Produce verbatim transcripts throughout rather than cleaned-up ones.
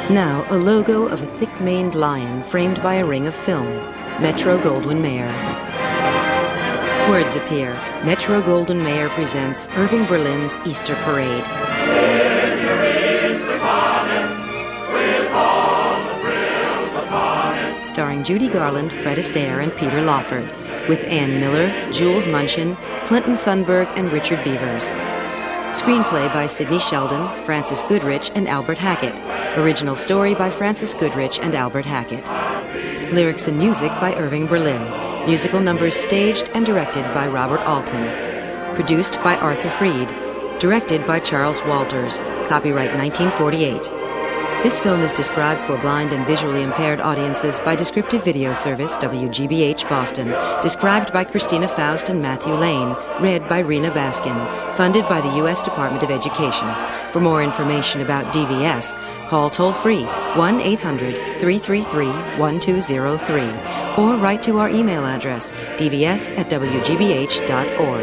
Now, a logo of a thick-maned lion framed by a ring of film. Metro-Goldwyn-Mayer. Words appear. Metro-Goldwyn-Mayer presents Irving Berlin's Easter Parade. In your Easter bonnet, with all the frills upon it. Starring Judy Garland, Fred Astaire, and Peter Lawford. With Ann Miller, Jules Munchin, Clinton Sundberg, and Richard Beavers. Screenplay by Sidney Sheldon, Francis Goodrich, and Albert Hackett. Original story by Francis Goodrich and Albert Hackett. Lyrics and music by Irving Berlin. Musical numbers staged and directed by Robert Alton. Produced by Arthur Freed. Directed by Charles Walters. Copyright nineteen forty-eight. This film is described for blind and visually impaired audiences by Descriptive Video Service, W G B H Boston. Described by Christina Faust and Matthew Lane. Read by Rena Baskin. Funded by the U S Department of Education. For more information about D V S, call toll-free one eight hundred, three three three, one two zero three or write to our email address, d v s at w g b h dot org.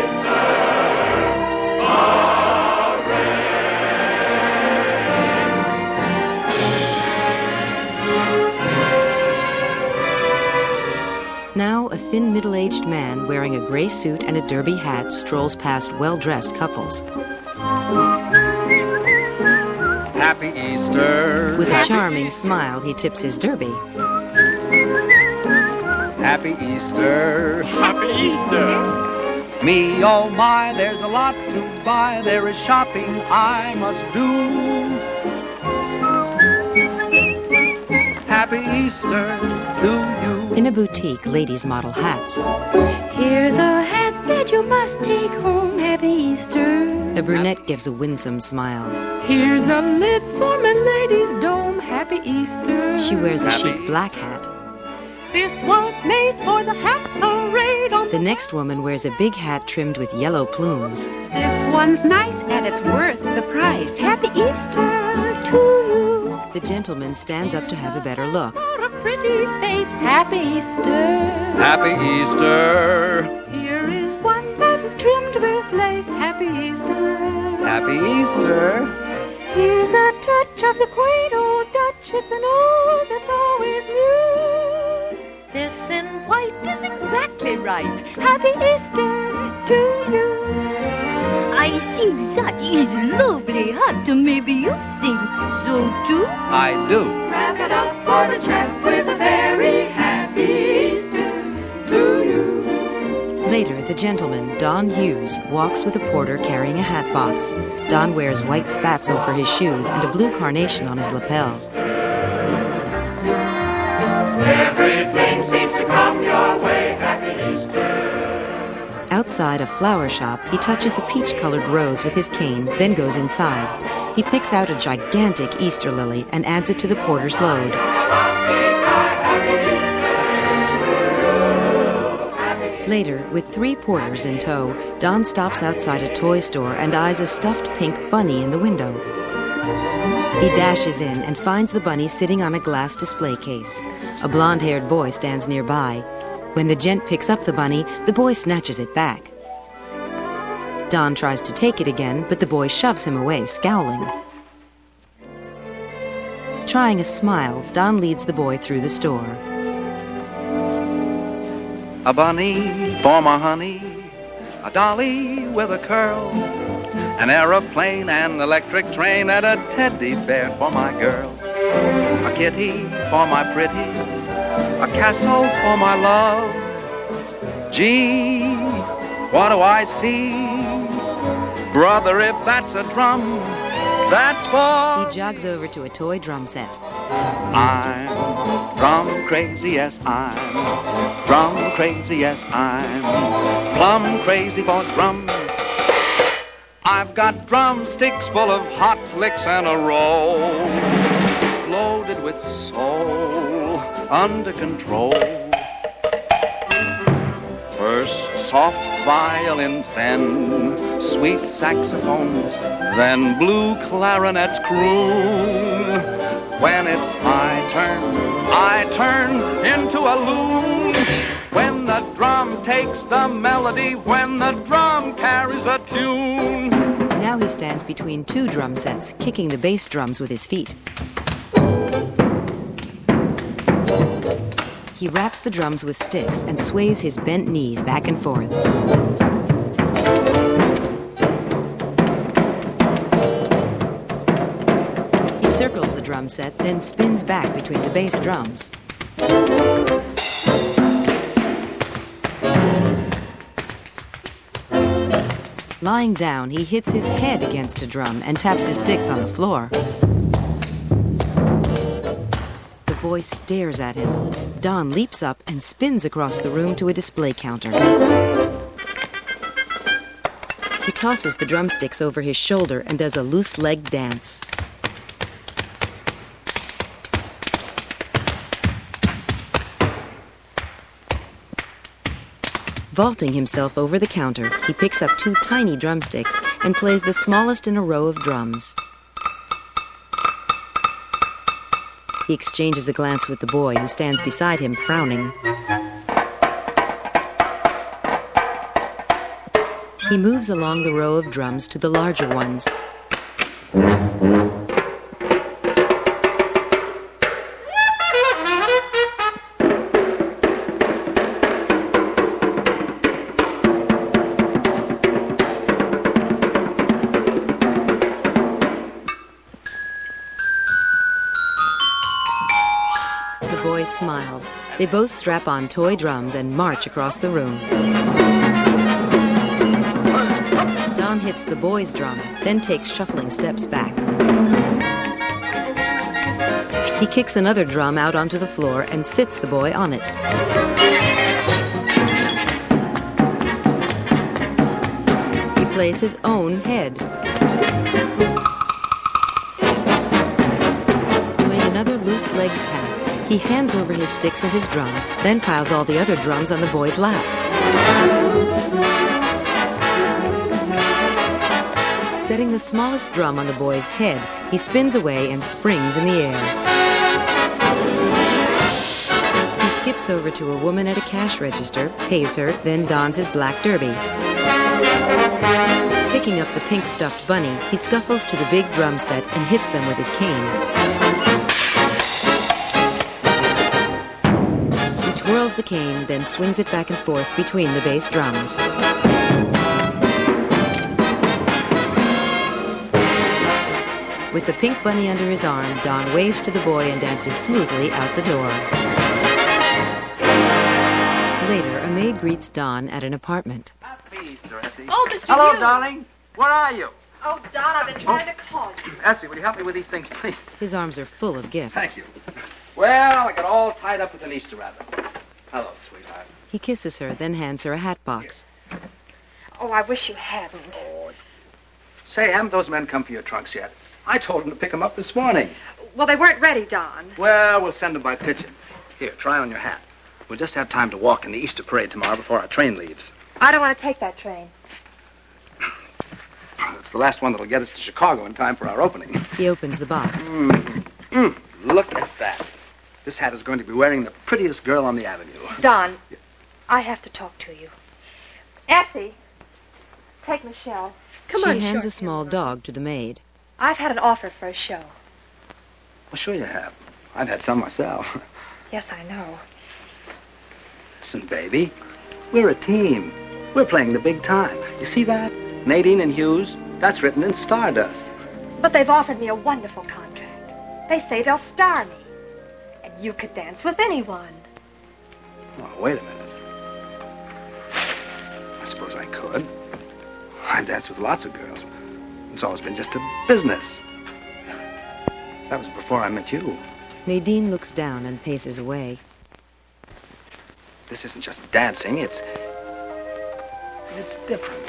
Now, a thin, middle-aged man wearing a gray suit and a derby hat strolls past well-dressed couples. Happy Easter. With a charming smile, he tips his derby. Happy Easter. Happy Easter. Me, oh my, there's a lot to buy. There is shopping I must do. Happy Easter to you. In a boutique, ladies model hats. Here's a hat that you must take home. Happy Easter. The brunette gives a winsome smile. Here's a lid for my lady's dome. Happy Easter. She wears a Happy chic black hat. This was made for the hat parade on The next woman wears a big hat trimmed with yellow plumes. This one's nice and it's worth the price. Happy Easter to you. The gentleman stands up to have a better look. For a pretty face. Happy Easter. Happy Easter. Here is one that is trimmed with lace. Happy Easter. Happy Easter. Here's a touch of the quaint old Dutch. It's an ode that's always new. This in white is exactly right. Happy Easter to you. I think that is lovely hat. Maybe you think so too. I do. Wrap it up for the chap with a very happy Easter to you. Later, the gentleman, Don Hughes, walks with a porter carrying a hat box. Don wears white spats over his shoes and a blue carnation on his lapel. Everything seems to come your way. Happy Easter. Outside a flower shop, he touches a peach-colored rose with his cane, then goes inside. He picks out a gigantic Easter lily and adds it to the porter's load. Later, with three porters in tow, Don stops outside a toy store and eyes a stuffed pink bunny in the window. He dashes in and finds the bunny sitting on a glass display case. A blonde-haired boy stands nearby. When the gent picks up the bunny, the boy snatches it back. Don tries to take it again, but the boy shoves him away, scowling. Trying a smile, Don leads the boy through the store. A bunny for my honey, a dolly with a curl, an aeroplane, an electric train, and a teddy bear for my girl. A kitty for my pretty, a castle for my love. Gee, what do I see? Brother, if that's a drum, that's for... He jogs over to a toy drum set. I'm drum crazy, yes, I'm drum crazy, yes, I'm plum crazy for drums. I've got drumsticks full of hot licks and a roll, loaded with soul, under control. First soft violins, then sweet saxophones, then blue clarinets croon. When it's my turn, I turn into a loon. When the drum takes the melody, when the drum carries the tune. Now he stands between two drum sets, kicking the bass drums with his feet. He raps the drums with sticks and sways his bent knees back and forth. He circles the drum set, then spins back between the bass drums. Lying down, he hits his head against a drum and taps his sticks on the floor. The boy stares at him. Don leaps up and spins across the room to a display counter. He tosses the drumsticks over his shoulder and does a loose-legged dance. Vaulting himself over the counter, he picks up two tiny drumsticks and plays the smallest in a row of drums. He exchanges a glance with the boy, who stands beside him, frowning. He moves along the row of drums to the larger ones. The boy smiles. They both strap on toy drums and march across the room. Don hits the boy's drum, then takes shuffling steps back. He kicks another drum out onto the floor and sits the boy on it. He plays his own head. Doing another loose-legged tap, he hands over his sticks and his drum, then piles all the other drums on the boy's lap. Setting the smallest drum on the boy's head, he spins away and springs in the air. He skips over to a woman at a cash register, pays her, then dons his black derby. Picking up the pink stuffed bunny, he scuffles to the big drum set and hits them with his cane. Twirls the cane, then swings it back and forth between the bass drums. With the pink bunny under his arm, Don waves to the boy and dances smoothly out the door. Later, a maid greets Don at an apartment. Happy Easter, Essie. Oh, Mister Hello, Hughes. darling. Where are you? Oh, Don, I've been trying to call you. Essie, will you help me with these things, please? His arms are full of gifts. Thank you. Well, I got all tied up with an Easter rabbit. Hello, sweetheart. He kisses her, then hands her a hat box. Oh, I wish you hadn't. Oh. Say, haven't those men come for your trunks yet? I told them to pick them up this morning. Well, they weren't ready, Don. Well, we'll send them by pigeon. Here, try on your hat. We'll just have time to walk in the Easter parade tomorrow before our train leaves. I don't want to take that train. It's the last one that'll get us to Chicago in time for our opening. He opens the box. Mm. Mm. Look at that. This hat is going to be wearing the prettiest girl on the avenue. Don, I have to talk to you. Essie, take Michelle. Come she on, hands short a small humor. dog to the maid. I've had an offer for a show. Well, sure you have. I've had some myself. Yes, I know. Listen, baby, we're a team. We're playing the big time. You see that? Nadine and Hughes, that's written in stardust. But they've offered me a wonderful contract. They say they'll star me. And you could dance with anyone. Oh, wait a minute. I suppose I could. I've danced with lots of girls. It's always been just a business. That was before I met you. Nadine looks down and paces away. This isn't just dancing, it's... It's different.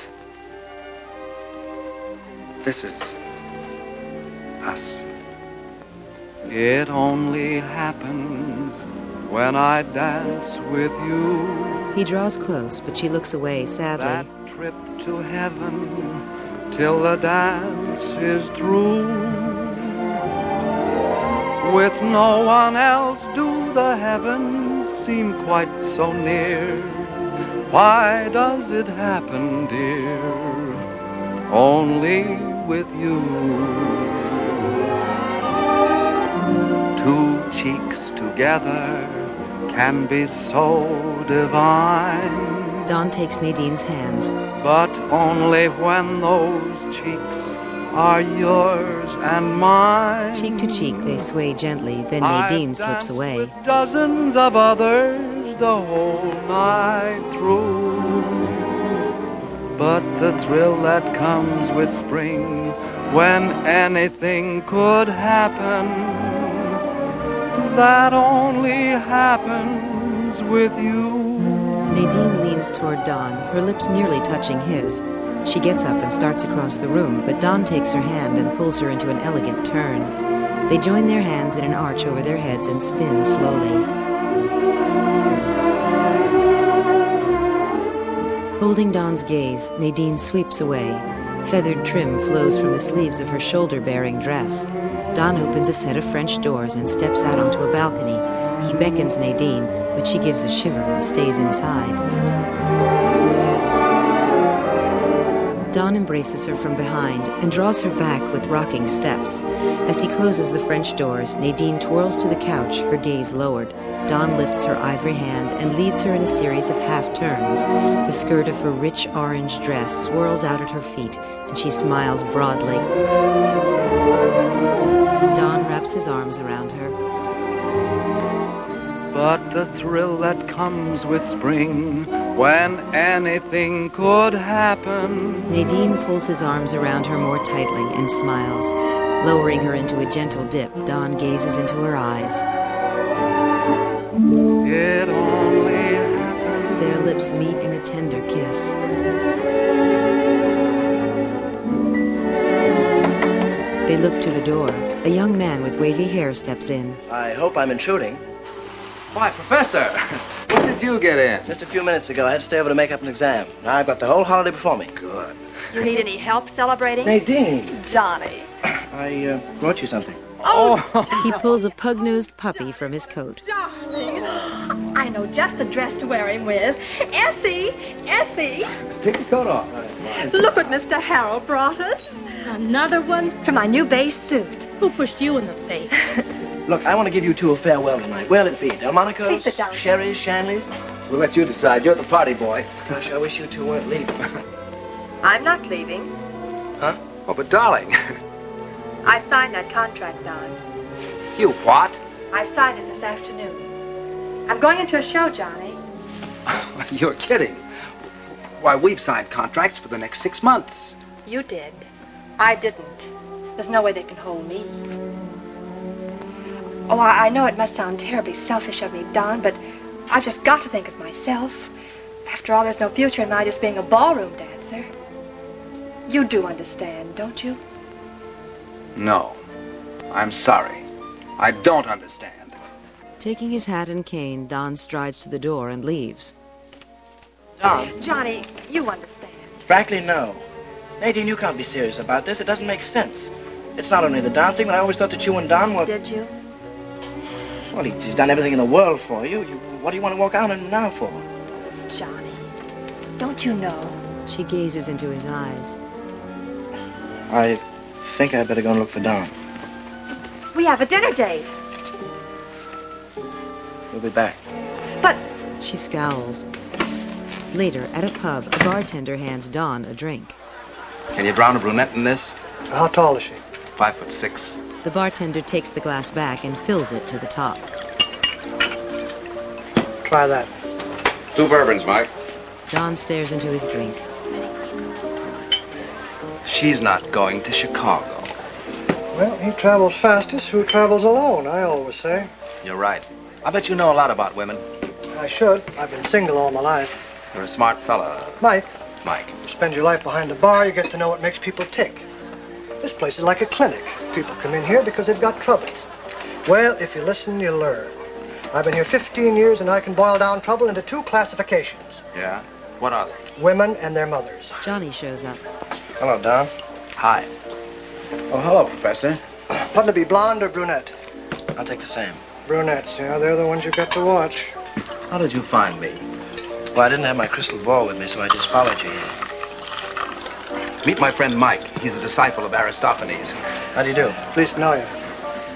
This is... us. It only happens when I dance with you. He draws close, but she looks away sadly. That trip to heaven till the dance is through. With no one else do the heavens seem quite so near. Why does it happen, dear, only with you? cheeks together can be so divine. Don takes Nadine's hands. But only when those cheeks are yours and mine. Cheek to cheek, they sway gently, then Nadine I've slips danced away. with dozens of others the whole night through. But the thrill that comes with spring, when anything could happen, that only happens with you. Nadine leans toward Don, her lips nearly touching his. She gets up and starts across the room, but Don takes her hand and pulls her into an elegant turn. They join their hands in an arch over their heads and spin slowly. Holding Don's gaze, Nadine sweeps away. Feathered trim flows from the sleeves of her shoulder-bearing dress. Don opens a set of French doors and steps out onto a balcony. He beckons Nadine, but she gives a shiver and stays inside. Don embraces her from behind and draws her back with rocking steps. As he closes the French doors, Nadine twirls to the couch, her gaze lowered. Don lifts her ivory hand and leads her in a series of half-turns. The skirt of her rich orange dress swirls out at her feet, and she smiles broadly. Don wraps his arms around her. But the thrill that comes with spring, when anything could happen. Nadine pulls his arms around her more tightly and smiles. Lowering her into a gentle dip, Don gazes into her eyes. It only happens. Their lips meet in a tender kiss. They look to the door. A young man with wavy hair steps in. I hope I'm intruding. Why, Professor, when did you get in? Just a few minutes ago, I had to stay over to make up an exam. Now I've got the whole holiday before me. Good. You need any help celebrating? Nadine, Johnny. I uh, brought you something. Oh, He pulls a pug-nosed puppy from his coat. Darling. I know just the dress to wear him with. Essie, Essie, take your coat off. look what Mister Harold brought us. Another one? For my new beige suit. Who pushed you in the face? Look, I want to give you two a farewell tonight. Where'll it be? Delmonico's? Please sit down. Sherry's? Shanley's? We'll let you decide. You're the party boy. Gosh, I wish you two weren't leaving. I'm not leaving. Huh? Oh, but darling, I signed that contract, Don. you what? I signed it this afternoon. I'm going into a show, Johnny. You're kidding. Why, we've signed contracts for the next six months. You did. I didn't. There's no way they can hold me. Oh, I, I know it must sound terribly selfish of me, Don, but I've just got to think of myself. After all, there's no future in my just being a ballroom dancer. You do understand, don't you? No. I'm sorry. I don't understand. Taking his hat and cane, Don strides to the door and leaves. Don, Johnny, you understand. frankly, no. Nadine, you can't be serious about this. It doesn't make sense. It's not only the dancing, but I always thought that you and Don were... Did you? Well, he- he's done everything in the world for you. you. What do you want to walk out on him now for? Johnny, don't you know? She gazes into his eyes. I think I'd better go and look for Don. We have a dinner date. We'll be back. But She scowls. Later, at a pub, a bartender hands Don a drink. Can you drown a brunette in this? How tall is she? Five foot six. The bartender takes the glass back and fills it to the top. Try that. Two bourbons, Mike. Don stares into his drink. She's not going to Chicago. Well, he travels fastest who travels alone, I always say. You're right. I bet you know a lot about women. I should. I've been single all my life. You're a smart fella, Mike, Mike. you spend your life behind a bar, you get to know what makes people tick. This place is like a clinic. People come in here because they've got troubles. Well, if you listen, you learn. I've been here fifteen years, and I can boil down trouble into two classifications. Yeah? What are they? Women and their mothers. Johnny shows up. Hello, Don. Hi. Oh, hello, Professor. Oughtn't to be blonde or brunette? I'll take the same. Brunettes, yeah, they're the ones you've got to watch. How did you find me? Well, I didn't have my crystal ball with me, so I just followed you here. Meet my friend Mike. He's a disciple of Aristophanes. How do you do? Pleased to know you.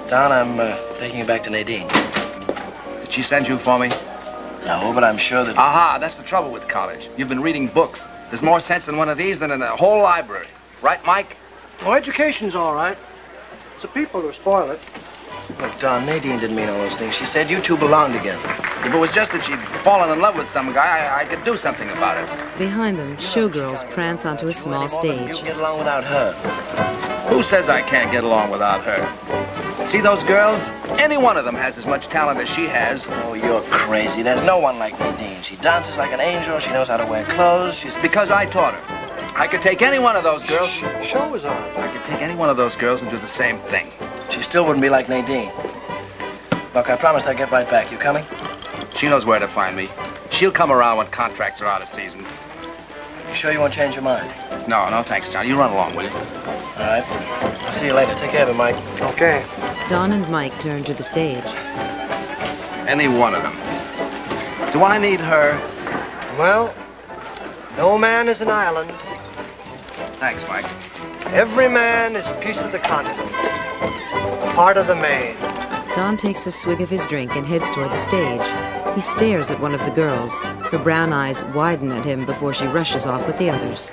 Don, I'm uh, taking you back to Nadine. Did she send you for me? No, but I'm sure that... Aha, that's the trouble with college. You've been reading books. There's more sense in one of these than in a whole library. Right, Mike? Oh, education's all right. It's the people who spoil it. Look, Don, Nadine didn't mean all those things. She said you two belong together. If it was just that she'd fallen in love with some guy, I, I could do something about it. Behind them, showgirls prance onto a small stage. You get along without her. Who says I can't get along without her? See those girls? Any one of them has as much talent as she has. Oh, you're crazy. There's no one like Nadine. She dances like an angel. She knows how to wear clothes. She's... Because I taught her. I could take any one of those girls. Show was on. I could take any one of those girls and do the same thing. She still wouldn't be like Nadine. Look, I promised I'd get right back. You coming? She knows where to find me. She'll come around when contracts are out of season. You sure you won't change your mind? No, no, thanks, John. You run along, will you? All right. I'll see you later. Take care of it, Mike. Okay. Don and Mike turn to the stage. Any one of them. Do I need her? Well, no man is an island. Thanks, Mike. Every man is a piece of the continent, a part of the main. Don takes a swig of his drink and heads toward the stage. He stares at one of the girls. Her brown eyes widen at him before she rushes off with the others.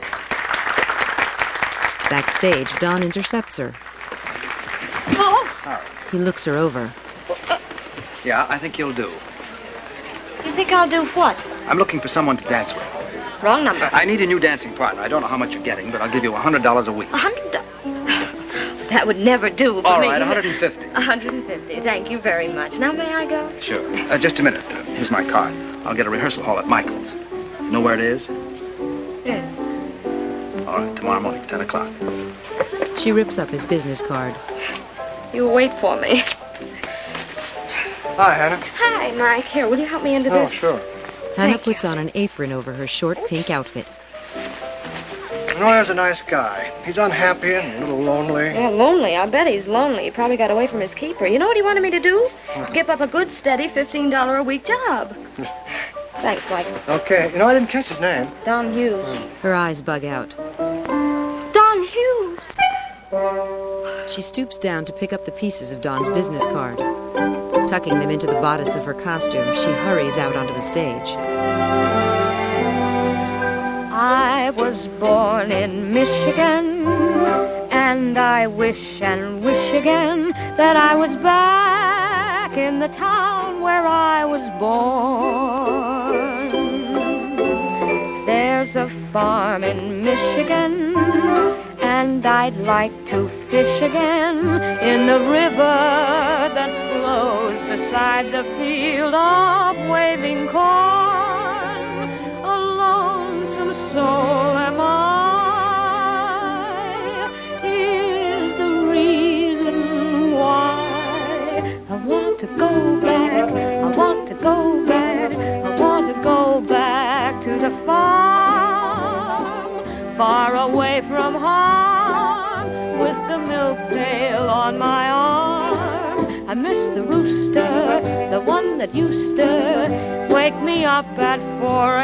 Backstage, Don intercepts her. Oh! Sorry. He looks her over. Yeah, I think you'll do. You think I'll do what? I'm looking for someone to dance with. Wrong number. I need a new dancing partner. I don't know how much you're getting, but I'll give you one hundred dollars a week. A hundred dollars? That would never do for All me. right, one hundred fifty. A hundred and fifty. Thank you very much. Now may I go? Sure. Uh, just a minute. Uh, here's my card. I'll get a rehearsal hall at Michael's. You know where it is? Yes. All right, tomorrow morning, ten o'clock. She rips up his business card. You wait for me. Hi, Hannah. Hi, Mike. Here, will you help me into Oh, this? sure. Hannah Thank you. puts on an apron over her short pink outfit. Roy's a nice guy. He's unhappy and a little lonely. Yeah, lonely. I bet he's lonely. He probably got away from his keeper. You know what he wanted me to do? Give up a good, steady fifteen dollars a week job. Thanks, Mike. Okay. You know, I didn't catch his name. Don Hughes. Her eyes bug out. Don Hughes! She stoops down to pick up the pieces of Don's business card. Tucking them into the bodice of her costume, she hurries out onto the stage. I was born in Michigan, and I wish and wish again that I was back in the town where I was born. There's a farm in Michigan, and I'd like to fish again in the river that flows beside the field of waving corn. A lonesome soul am I. Here's the reason why I want to go back. I want to go back. I want to go back to the farm, far away from home, with the milk pail on my arm. I miss the rooster, the one that used to wake me up at four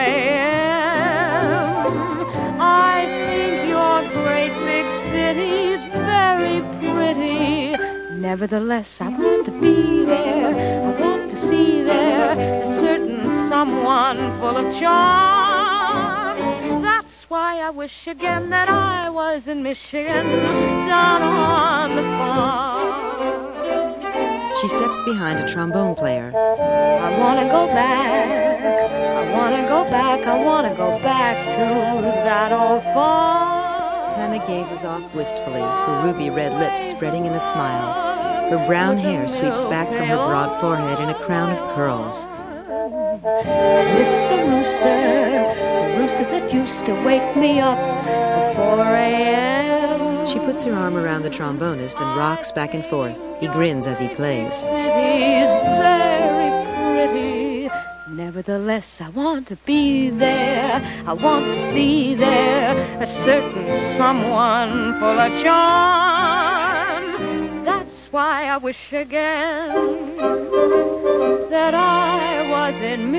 a.m. I think your great big city's very pretty. Nevertheless, I want to be there. I want to see there a certain someone full of charm. That's why I wish again that I was in Michigan, down on the farm. She steps behind a trombone player. I want to go back. I want to go back. I want to go back to that old farm. Hannah gazes off wistfully, her ruby red lips spreading in a smile. Her brown hair sweeps back from her broad forehead in a crown of curls. Miss the rooster, the rooster that used to wake me up at four a.m. She puts her arm around the trombonist and rocks back and forth. He grins as he plays. City's very pretty. Nevertheless, I want to be there. I want to see there a certain someone full of charm. That's why I wish again that I was in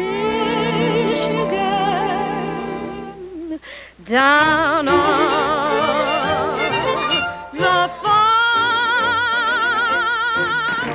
Michigan, down on the farm.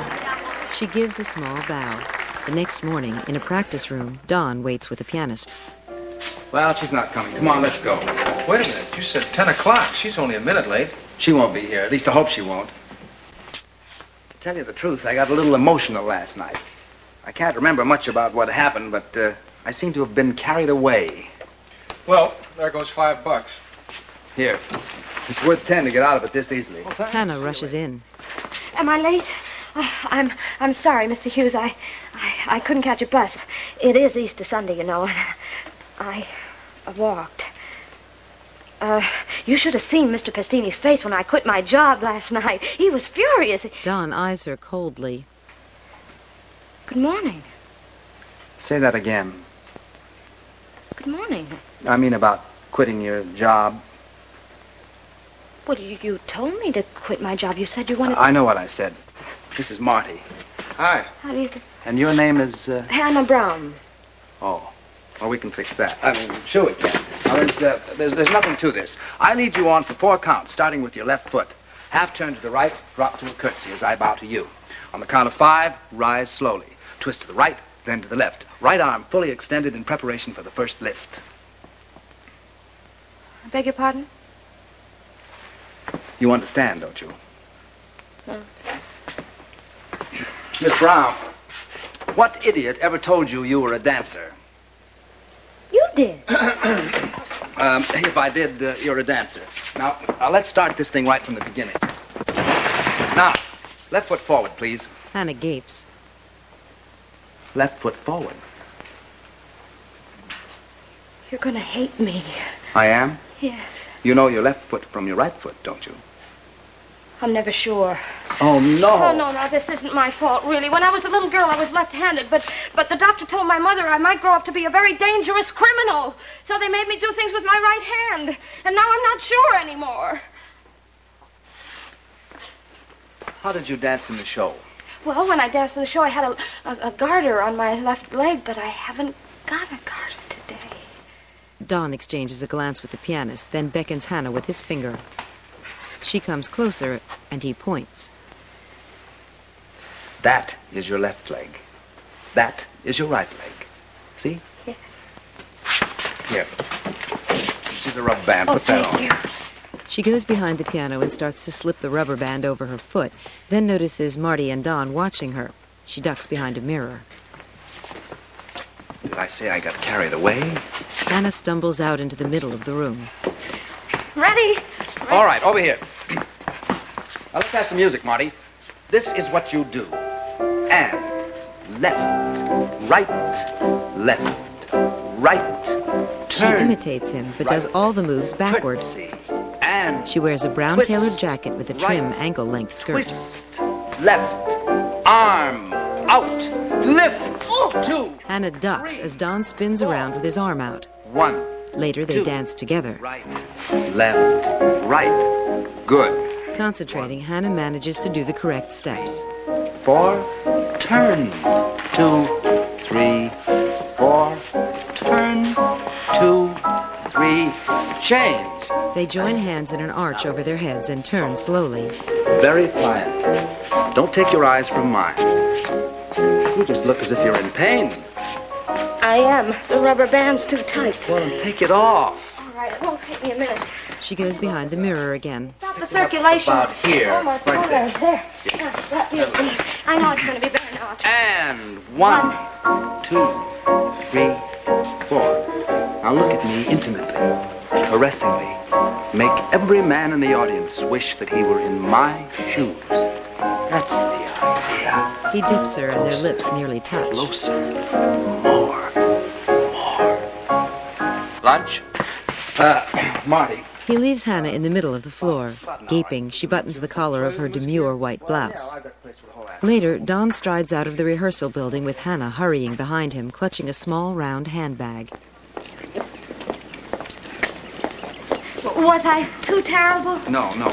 She gives a small bow. The next morning, in a practice room, Don waits with the pianist. Well, she's not coming. Come on, let's go. Wait a minute. You said ten o'clock. She's only a minute late. She won't be here. At least I hope she won't. To tell you the truth, I got a little emotional last night. I can't remember much about what happened, but uh, I seem to have been carried away. Well, there goes five bucks. Here. It's worth ten to get out of it this easily. Well, Hannah rushes in. Am I late? Oh, I'm I'm sorry, Mister Hughes. I, I I couldn't catch a bus. It is Easter Sunday, you know. I, I walked. Uh, you should have seen Mister Pastini's face when I quit my job last night. He was furious. Don eyes her coldly. Good morning. Say that again. Good morning. I mean about quitting your job. Well, you, you told me to quit my job. You said you wanted... I know what I said. This is Marty. Hi. How do you... do? And your name is... Uh... Hannah Brown. Oh. Well, we can fix that. I mean, sure we can. Now, there's, uh, there's, there's nothing to this. I lead you on for four counts, starting with your left foot. Half turn to the right, drop to a curtsy as I bow to you. On the count of five, rise slowly. Twist to the right, then to the left. Right arm fully extended in preparation for the first lift. I beg your pardon? You understand, don't you? No. Miss Brown, what idiot ever told you you were a dancer? You did. um, if I did, uh, you're a dancer. Now, uh, let's start this thing right from the beginning. Now, left foot forward, please. Hannah gapes. Left foot forward. You're going to hate me. I am? Yes. You know your left foot from your right foot, don't you? I'm never sure. Oh, no. Oh, no, no, this isn't my fault, really. When I was a little girl, I was left-handed, but but the doctor told my mother I might grow up to be a very dangerous criminal. So they made me do things with my right hand. And now I'm not sure anymore. How did you dance in the show? Well, when I danced in the show, I had a, a, a garter on my left leg, but I haven't got a garter today. Don exchanges a glance with the pianist, then beckons Hannah with his finger. She comes closer, and he points. That is your left leg. That is your right leg. See? Yeah. Here. This is a rubber band. Oh, Put that thank on. you. She goes behind the piano and starts to slip the rubber band over her foot, then notices Marty and Don watching her. She ducks behind a mirror. Did I say I got carried away? Hannah stumbles out into the middle of the room. Ready? All right, over here. Now, let's have some music, Marty. This is what you do. And left, right, left, right, She turn. imitates him, but does all the moves backward. Curtsy, and She wears a brown twist, tailored jacket with a trim right, ankle-length skirt. twist, left, arm, out, lift, two. Hannah ducks as Don spins around with his arm out. One, Later, they Two. dance together. right, left, right. Good. Concentrating, Hannah manages to do the correct steps. Four, turn, two, three, four, turn, two, three, change. They join hands in an arch over their heads and turn slowly. Very quiet. Don't take your eyes from mine. You just look as if you're in pain. I am. The rubber band's too tight. Well, then take it off. All right, it won't take me a minute. She goes behind the mirror again. Stop the circulation. About here. Almost Right there. there. There. Yes, that is me. I know it's going to be better now. And one, two, three, four. Now look at me intimately, caressingly. Make every man in the audience wish that he were in my shoes. That's the idea. He dips her and their lips nearly touch. Closer. More. More. Lunch? Uh, Marty. He leaves Hannah in the middle of the floor. Gaping, she buttons the collar of her demure white blouse. Later, Don strides out of the rehearsal building with Hannah hurrying behind him, clutching a small round handbag. Was I too terrible? No, no.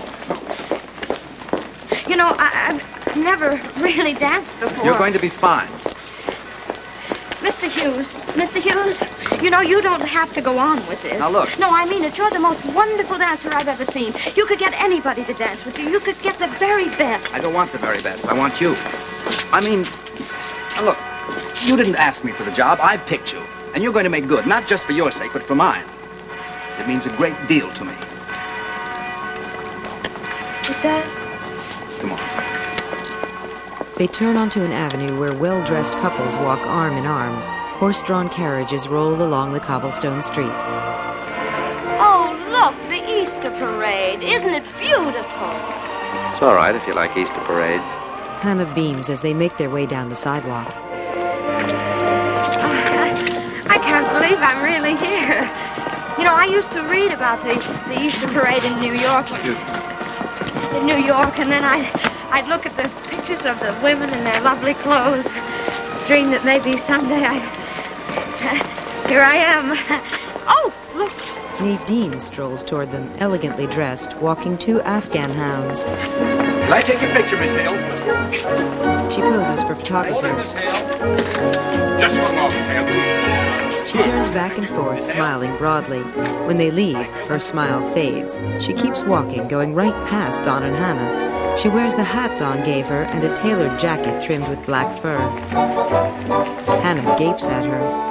You know, I, I've never really danced before. You're going to be fine. Mister Hughes, Mister Hughes, you know, you don't have to go on with this. Now, look. No, I mean it. You're the most wonderful dancer I've ever seen. You could get anybody to dance with you. You could get the very best. I don't want the very best. I want you. I mean, now look, you didn't ask me for the job. I picked you. And you're going to make good, not just for your sake, but for mine. It means a great deal to me. It does? Come on. They turn onto an avenue where well-dressed couples walk arm in arm. Horse-drawn carriages roll along the cobblestone street. Oh, look, the Easter parade. Isn't it beautiful? It's all right if you like Easter parades. Hannah beams as they make their way down the sidewalk. I can't believe I'm really here. You know, I used to read about the, the Easter parade in New York. In New York, and then I, I'd look at the pictures of the women in their lovely clothes. Dream that maybe someday I... Here I am. Oh, look. Nadine strolls toward them, elegantly dressed, walking two Afghan hounds. Can I take your picture, Miss Hale? She poses for photographers. Just one moment, Miss Hale. She turns back and forth, smiling broadly. When they leave, her smile fades. She keeps walking, going right past Don and Hannah. She wears the hat Don gave her and a tailored jacket trimmed with black fur. Hannah gapes at her.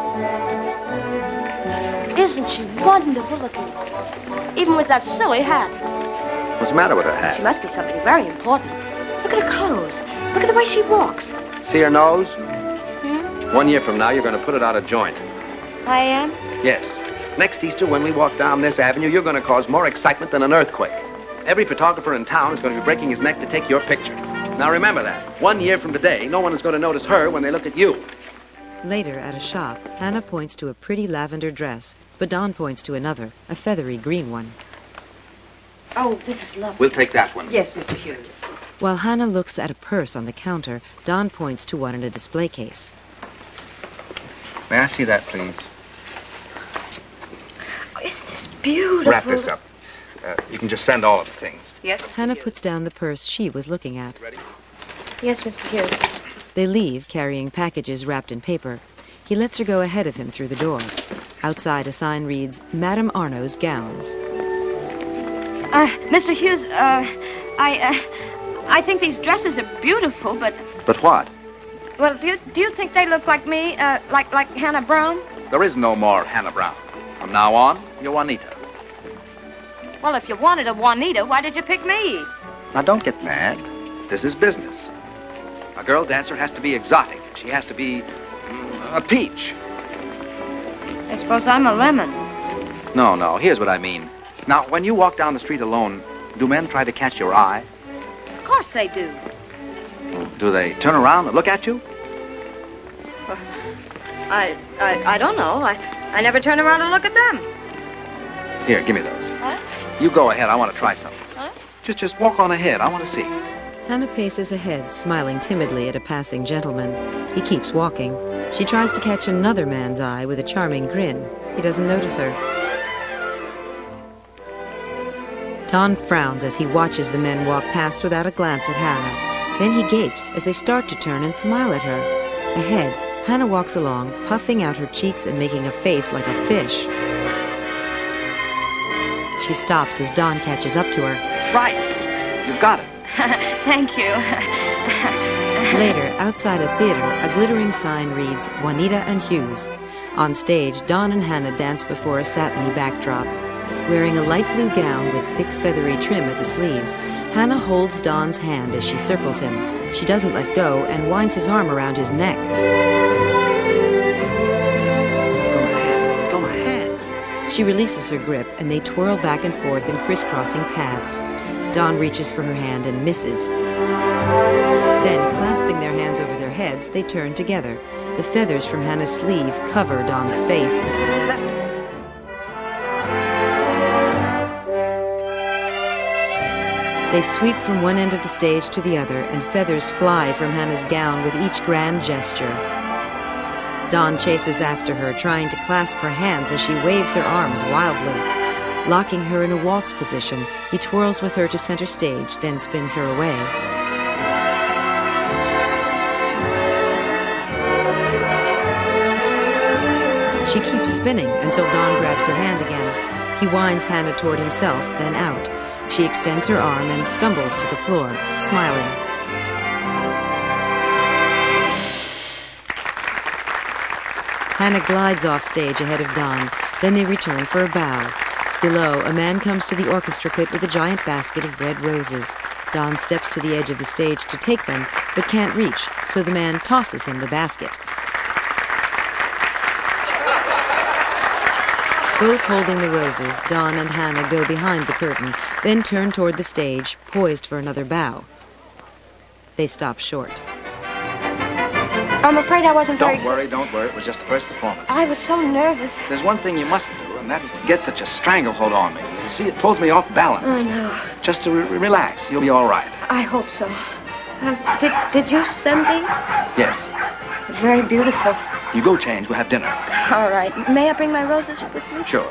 Isn't she wonderful looking? Even with that silly hat. What's the matter with her hat? She must be somebody very important. Look at her clothes. Look at the way she walks. See her nose? Hmm? One year from now, you're going to put it out of joint. I am? Yes. Next Easter, when we walk down this avenue, you're going to cause more excitement than an earthquake. Every photographer in town is going to be breaking his neck to take your picture. Now remember that. One year from today, no one is going to notice her when they look at you. Later, at a shop, Hannah points to a pretty lavender dress, but Don points to another, a feathery green one. Oh, this is lovely. We'll take that one. Yes, Mister Hughes. While Hannah looks at a purse on the counter, Don points to one in a display case. May I see that, please? Oh, isn't this beautiful? Wrap this up. Uh, you can just send all of the things. Yes, Hannah puts down the purse she was looking at. Ready? Yes, Mister Hughes. They leave, carrying packages wrapped in paper. He lets her go ahead of him through the door. Outside, a sign reads, Madame Arnaud's Gowns. Uh, Mister Hughes, uh, I, uh, I think these dresses are beautiful, but... But what? Well, do you, do you think they look like me, uh, like, like Hannah Brown? There is no more Hannah Brown. From now on, you're Juanita. Well, if you wanted a Juanita, why did you pick me? Now, don't get mad. This is business. A girl dancer has to be exotic. She has to be mm, a peach. I suppose I'm a lemon. No, no. Here's what I mean. Now, when you walk down the street alone, do men try to catch your eye? Of course they do. Do they turn around and look at you? Uh, I, I, I don't know. I, I never turn around and look at them. Here, give me those. Huh? You go ahead. I want to try something. Huh? Just, just walk on ahead. I want to see. Hannah paces ahead, smiling timidly at a passing gentleman. He keeps walking. She tries to catch another man's eye with a charming grin. He doesn't notice her. Don frowns as he watches the men walk past without a glance at Hannah. Then he gapes as they start to turn and smile at her. Ahead, Hannah walks along, puffing out her cheeks and making a face like a fish. She stops as Don catches up to her. Right. You've got it. Thank you. Later, outside a theater, a glittering sign reads, Juanita and Hughes. On stage, Don and Hannah dance before a satiny backdrop. Wearing a light blue gown with thick feathery trim at the sleeves, Hannah holds Don's hand as she circles him. She doesn't let go and winds his arm around his neck. Go ahead. Go ahead. She releases her grip, and they twirl back and forth in crisscrossing paths. Don reaches for her hand and misses. Then, clasping their hands over their heads, they turn together. The feathers from Hannah's sleeve cover Don's face. They sweep from one end of the stage to the other, and feathers fly from Hannah's gown with each grand gesture. Don chases after her, trying to clasp her hands as she waves her arms wildly. Locking her in a waltz position, he twirls with her to center stage, then spins her away. She keeps spinning until Don grabs her hand again. He winds Hannah toward himself, then out. She extends her arm and stumbles to the floor, smiling. Hannah glides off stage ahead of Don. Then they return for a bow. Below, a man comes to the orchestra pit with a giant basket of red roses. Don steps to the edge of the stage to take them, but can't reach, so the man tosses him the basket. Both holding the roses, Don and Hannah go behind the curtain, then turn toward the stage, poised for another bow. They stop short. I'm afraid I wasn't very Don't worry, don't worry. It was just the first performance. I was so nervous. There's one thing you mustn't do, and that is to get such a stranglehold on me. You see, it pulls me off balance. I know. Just to re- relax. You'll be all right. I hope so. Uh, did, did you send these? Yes. Very beautiful. You go change. We'll have dinner. All right. May I bring my roses with me? Sure.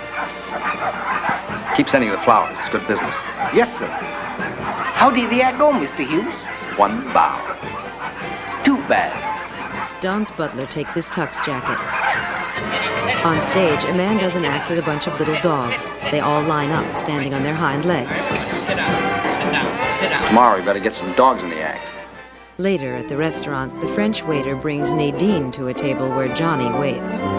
Keep sending the flowers. It's good business. Yes, sir. How did the act go, Mister Hughes? One bow. Too bad. Don's butler takes his tux jacket. On stage, a man does an act with a bunch of little dogs. They all line up, standing on their hind legs. Tomorrow, we better get some dogs in the act. Later, at the restaurant, the French waiter brings Nadine to a table where Johnny waits. Here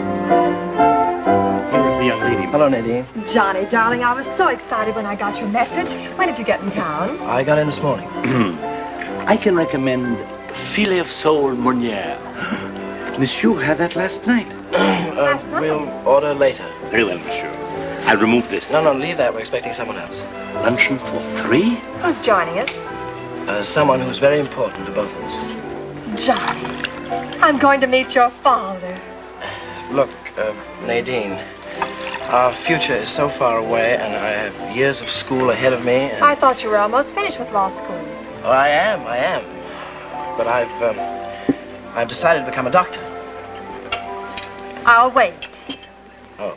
is the young lady. Hello, Nadine. Johnny, darling, I was so excited when I got your message. When did you get in town? I got in this morning. I can recommend filet of sole Meunier. Monsieur had that last night. uh, we'll order later. Very well, monsieur. I'll remove this. No, no, leave that. We're expecting someone else. Luncheon for three? Who's joining us? Uh, someone who's very important to both of us. Johnny, I'm going to meet your father. Look, uh, Nadine, our future is so far away, and I have years of school ahead of me. And... I thought you were almost finished with law school. Oh, I am, I am. But I've, um, I've decided to become a doctor. I'll wait. Oh.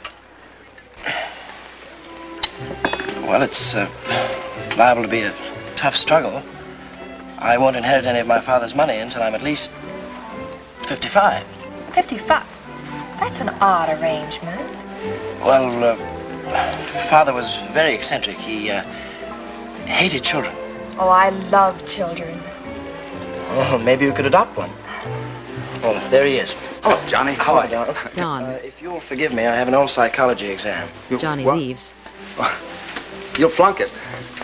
Well, it's uh, liable to be a tough struggle. I won't inherit any of my father's money until I'm at least fifty-five. fifty-five? That's an odd arrangement. Well, uh, father was very eccentric. He uh, hated children. Oh, I love children. Oh, maybe you could adopt one. Well, there he is. Hello, Johnny. How are you, Don? Don. Uh, if you'll forgive me, I have an old psychology exam. You, Johnny what? leaves. You'll flunk it.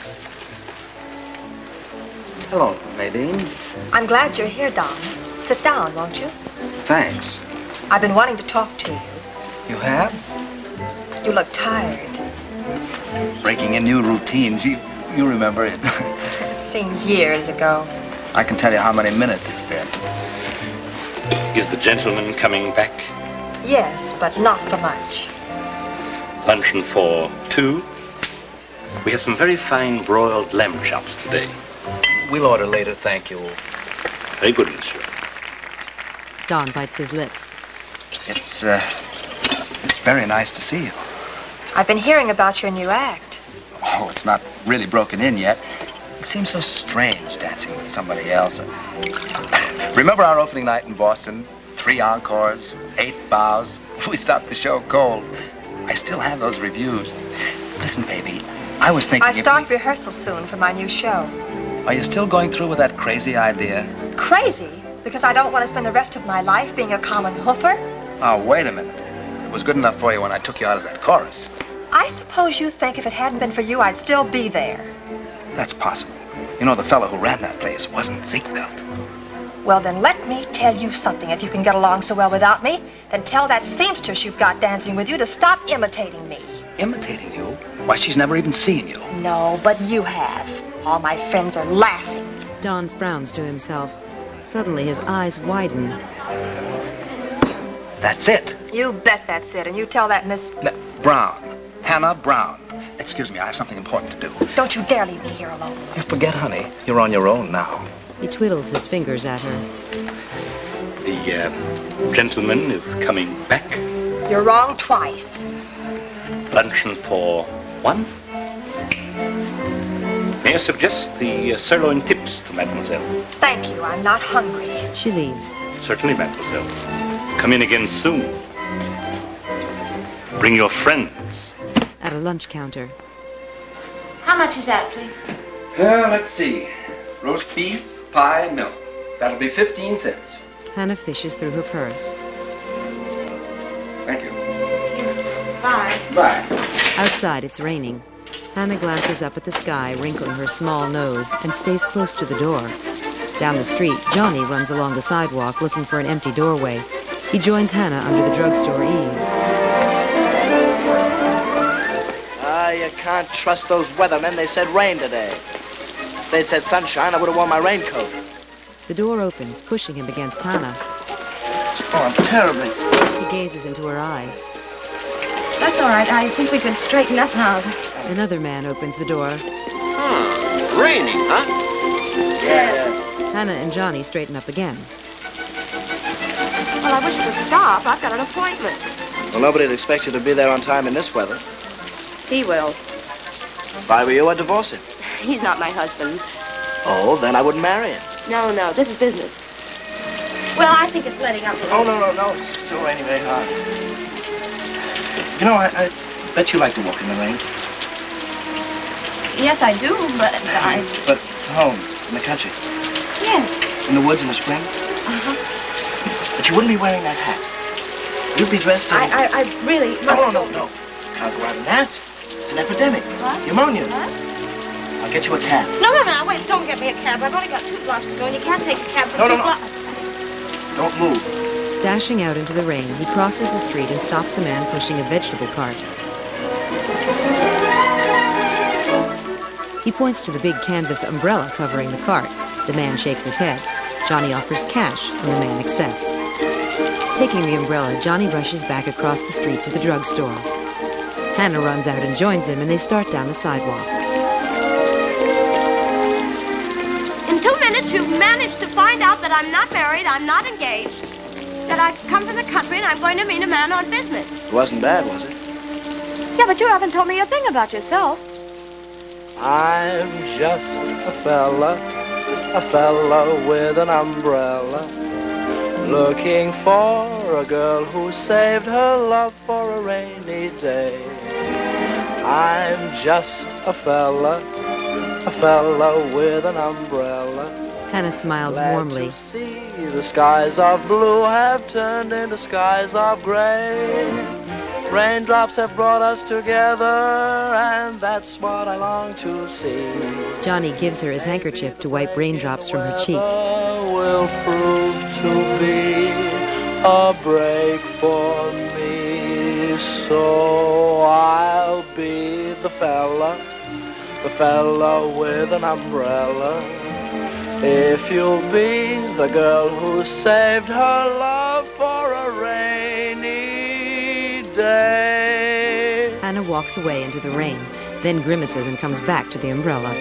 Hello, Nadine. I'm glad you're here, Don. Sit down, won't you? Thanks. I've been wanting to talk to you. You have? You look tired. Breaking in new routines. You, you remember it. It seems years ago. I can tell you how many minutes it's been. Is the gentleman coming back? Yes, but not for lunch. Luncheon for two? We have some very fine broiled lamb chops today. We'll order later, thank you. Very good, monsieur. Don bites his lip. It's, uh, it's very nice to see you. I've been hearing about your new act. Oh, it's not really broken in yet. It seems so strange dancing with somebody else. Remember our opening night in Boston? Three encores, eight bows. We stopped the show cold. I still have those reviews. Listen, baby, I was thinking I start we... rehearsal soon for my new show. Are you still going through with that crazy idea? Crazy? Because I don't want to spend the rest of my life being a common hoofer? Oh, wait a minute. It was good enough for you when I took you out of that chorus. I suppose you think if it hadn't been for you, I'd still be there. That's possible. You know, the fellow who ran that place wasn't Ziegfeld. Well, then let me tell you something. If you can get along so well without me, then tell that seamstress you've got dancing with you to stop imitating me. Imitating you? Why, she's never even seen you. No, but you have. All my friends are laughing. Don frowns to himself. Suddenly, his eyes widen. That's it. You bet that's it. And you tell that Miss... No, Brown. Hannah Brown. Excuse me, I have something important to do. Don't you dare leave me here alone. You forget, honey. You're on your own now. He twiddles his fingers at her. The uh, gentleman is coming back. You're wrong twice. Luncheon for one? May I suggest the uh, sirloin tips to mademoiselle? Thank you. I'm not hungry. She leaves. Certainly, mademoiselle. Come in again soon. Bring your friends. At a lunch counter. How much is that, please? Uh, let's see. Roast beef, pie, milk. That'll be fifteen cents. Hannah fishes through her purse. Thank you. Bye. Bye. Outside, it's raining. Hannah glances up at the sky, wrinkling her small nose, and stays close to the door. Down the street, Johnny runs along the sidewalk looking for an empty doorway. He joins Hannah under the drugstore eaves. Ah, you can't trust those weathermen. They said rain today. If they'd said sunshine, I would have worn my raincoat. The door opens, pushing him against Hannah. Oh, I'm terribly... He gazes into her eyes. That's all right. I think we could straighten up now. Another man opens the door. Hmm. Raining, huh? Yeah. Hannah and Johnny straighten up again. Well, I wish it would stop. I've got an appointment. Well, nobody'd expect you to be there on time in this weather. He will. If I were you, I'd divorce him. He's not my husband. Oh, then I wouldn't marry him. No, no. This is business. Well, I think it's letting up a little. Oh, no, no, no. It's still raining very hard. You know, I, I bet you like to walk in the rain. Yes, I do, but I... But home, in the country. Yes. In the woods in the spring. Uh-huh. But you wouldn't be wearing that hat. You'd be dressed in... I, I, I really must No, no, go. no, no. Can't go out in that. It's an epidemic. What? Pneumonia. What? I'll get you a cab. No, no, no. Wait, don't get me a cab. I've only got two blocks to go, and you can't take a cab for No, two no, no. blocks. Don't move. Dashing out into the rain, he crosses the street and stops a man pushing a vegetable cart. He points to the big canvas umbrella covering the cart. The man shakes his head. Johnny offers cash, and the man accepts. Taking the umbrella, Johnny rushes back across the street to the drugstore. Hannah runs out and joins him, and they start down the sidewalk. In two minutes, you've managed to find out that I'm not married, I'm not engaged, that I've come from the country, and I'm going to meet a man on business. It wasn't bad, was it? Yeah, but you haven't told me a thing about yourself. I'm just a fella, a fella with an umbrella, looking for a girl who saved her love for a rainy day. I'm just a fella, a fella with an umbrella. Hannah smiles Glad warmly. to see the skies of blue have turned into skies of gray. Raindrops have brought us together, and that's what I long to see. Johnny gives her his handkerchief to wipe raindrops from her cheek. Will prove to be a break for me, so I'll be the fella, the fella with an umbrella. If you'll be the girl who saved her love for a rainy day. Hannah walks away into the rain, then grimaces and comes back to the umbrella.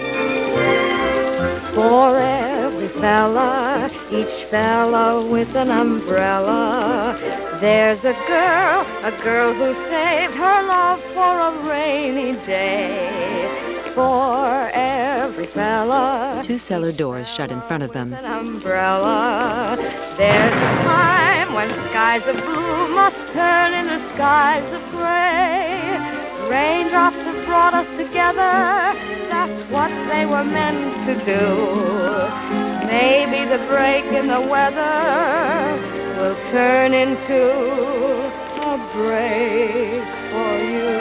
For every fella, each fella with an umbrella, there's a girl, a girl who saved her love for a rainy day. For every fella, Two cellar doors shut in front of them. an umbrella, there's a time when skies of blue must turn into skies of gray. Raindrops have brought us together, that's what they were meant to do. Maybe the break in the weather will turn into a break for you.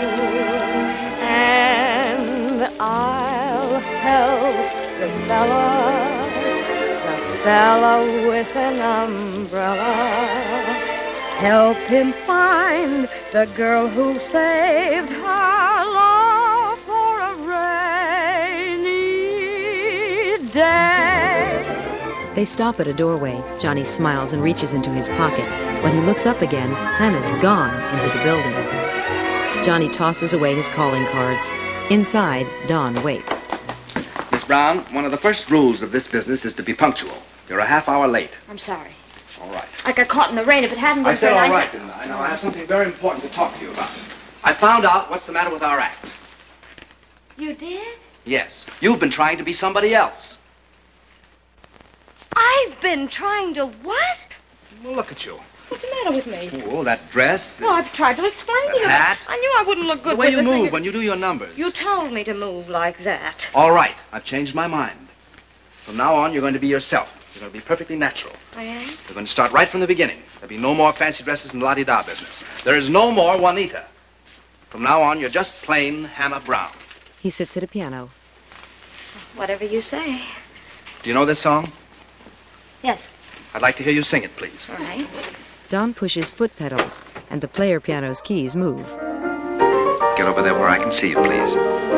And I'll help the fella, the fella with an umbrella, help him find the girl who saved her love for a rainy day. They stop at a doorway. Johnny smiles and reaches into his pocket. When he looks up again, Hannah's gone into the building. Johnny tosses away his calling cards. Inside, Don waits. Miss Brown, one of the first rules of this business is to be punctual. You're a half hour late. I'm sorry. All right. I got caught in the rain. If it hadn't been I said so all nice... right, didn't I? Now I have something very important to talk to you about. I found out what's the matter with our act. You did? Yes. You've been trying to be somebody else. I've been trying to what? Well, look at you. What's the matter with me? Oh, that dress. Well, I've tried to explain to you. hat. I knew I wouldn't look good The way with you the thing- move when you do your numbers. You told me to move like that. All right. I've changed my mind. From now on, you're going to be yourself. You're going to be perfectly natural. I am? We're going to start right from the beginning. There'll be no more fancy dresses and la-di-da business. There is no more Juanita. From now on, you're just plain Hannah Brown. He sits at a piano. Whatever you say. Do you know this song? Yes. I'd like to hear you sing it, please. All right. Don pushes foot pedals, and the player piano's keys move. Get over there where I can see you, please.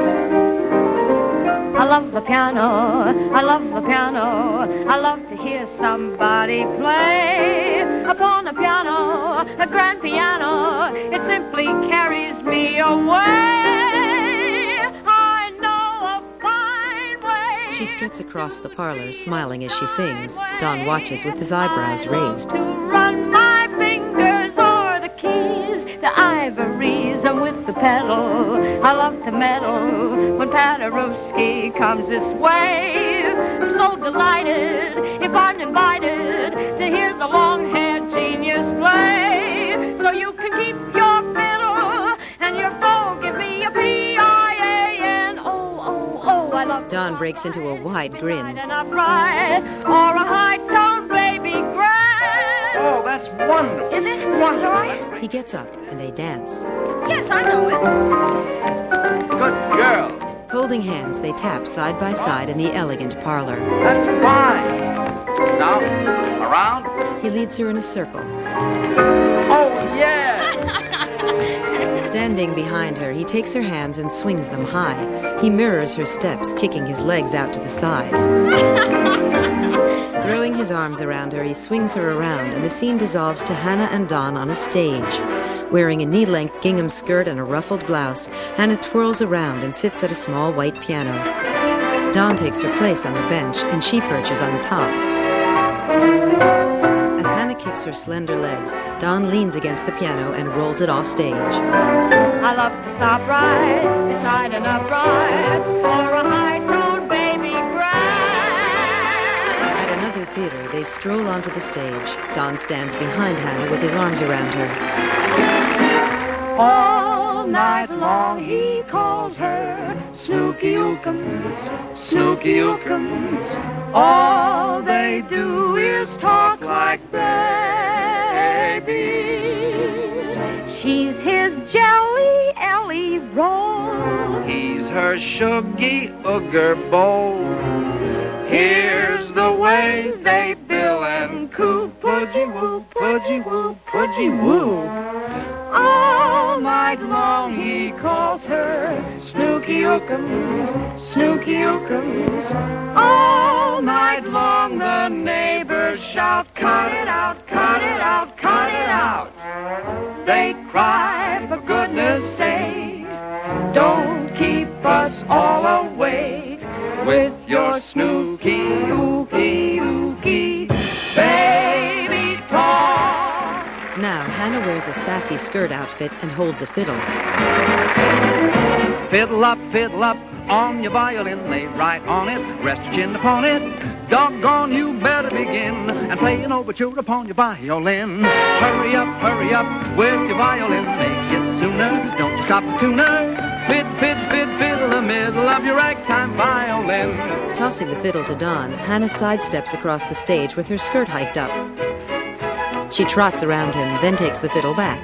I love the piano, I love the piano, I love to hear somebody play upon a piano, a grand piano, it simply carries me away. I know a fine way. She struts across the parlor, smiling as she sings. Don watches with his eyebrows raised. To run my fingers o'er the keys, the ivories, and with the pedal, I love to meddle when Paderewski comes this way. I'm so delighted if I'm invited to hear the long-haired genius play. So you can keep your fiddle and your bow, give me a P I A N O, oh, oh, I love Don breaks into a wide grin. an upright or a high-toned baby grand. Oh, that's wonderful. Is it? All right? He gets up, and they dance. Yes, I know it. Good girl. Holding hands, they tap side by side in the elegant parlor. That's fine. Now, around. He leads her in a circle. Oh, yeah. Standing behind her, he takes her hands and swings them high. He mirrors her steps, kicking his legs out to the sides. Throwing his arms around her, he swings her around, and the scene dissolves to Hannah and Don on a stage. Wearing a knee-length gingham skirt and a ruffled blouse, Hannah twirls around and sits at a small white piano. Don takes her place on the bench, and she perches on the top. As Hannah kicks her slender legs, Don leans against the piano and rolls it off stage. I love to stop right beside an upright or a high-toned baby grand. At another theater, they stroll onto the stage. Don stands behind Hannah with his arms around her. All night long he calls her Snooky Ookums, Snooky Ookums. All they do is talk like babies. She's his Jelly Ellie Roll. He's her Shuggy Ooger Bowl. Here's the way they bill and coo. Pudgy woo, pudgy woo, pudgy woo. All night long he calls her Snooky Ookums, Snooky Ookums. All night long the neighbors shout, cut it out, cut it out, cut it out. They cry, for goodness sake, don't keep us all awake with your Snooky Ookie Ookie baby talk. Now, Hannah wears a sassy skirt outfit and holds a fiddle. Fiddle up, fiddle up on your violin, lay right on it, rest your chin upon it. Doggone, you better begin and play an overture upon your violin. Hurry up, hurry up with your violin, make it sooner, don't you stop the tuner. Fid, fid, fid, fiddle the middle of your ragtime violin. Tossing the fiddle to Don, Hannah sidesteps across the stage with her skirt hiked up. She trots around him, then takes the fiddle back.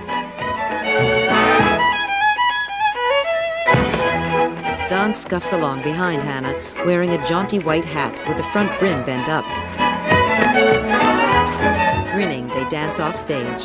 Don scuffs along behind Hannah, wearing a jaunty white hat with the front brim bent up. Grinning, they dance off stage.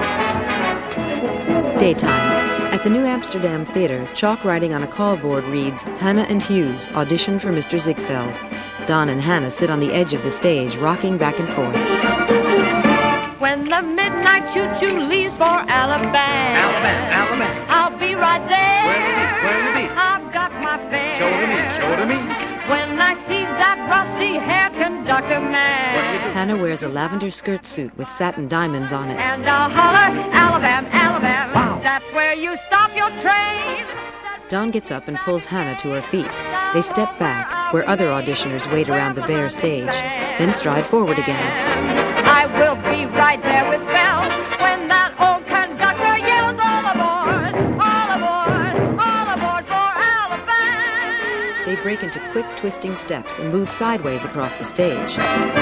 Daytime. At the New Amsterdam Theater, chalk writing on a call board reads, Hannah and Hughes audition for Mister Ziegfeld. Don and Hannah sit on the edge of the stage, rocking back and forth. When the midnight choo-choo leaves for Alabama, Alabama, Alabama. I'll be right there. Where you be? Where you be? I've got my fare. Show to me, show to me. When I see that rusty-haired conductor man, Hannah wears a lavender skirt suit with satin diamonds on it. and I'll holler, Alabama, Alabama. Wow. That's where you stop your train. Don gets up and pulls Hannah to her feet. They step back, where other auditioners wait around the bare stage, then stride forward again. I will be right there with Belle when that old conductor yells, all aboard, all aboard, all aboard for Alabama. They break break into quick, twisting steps and move sideways across the stage.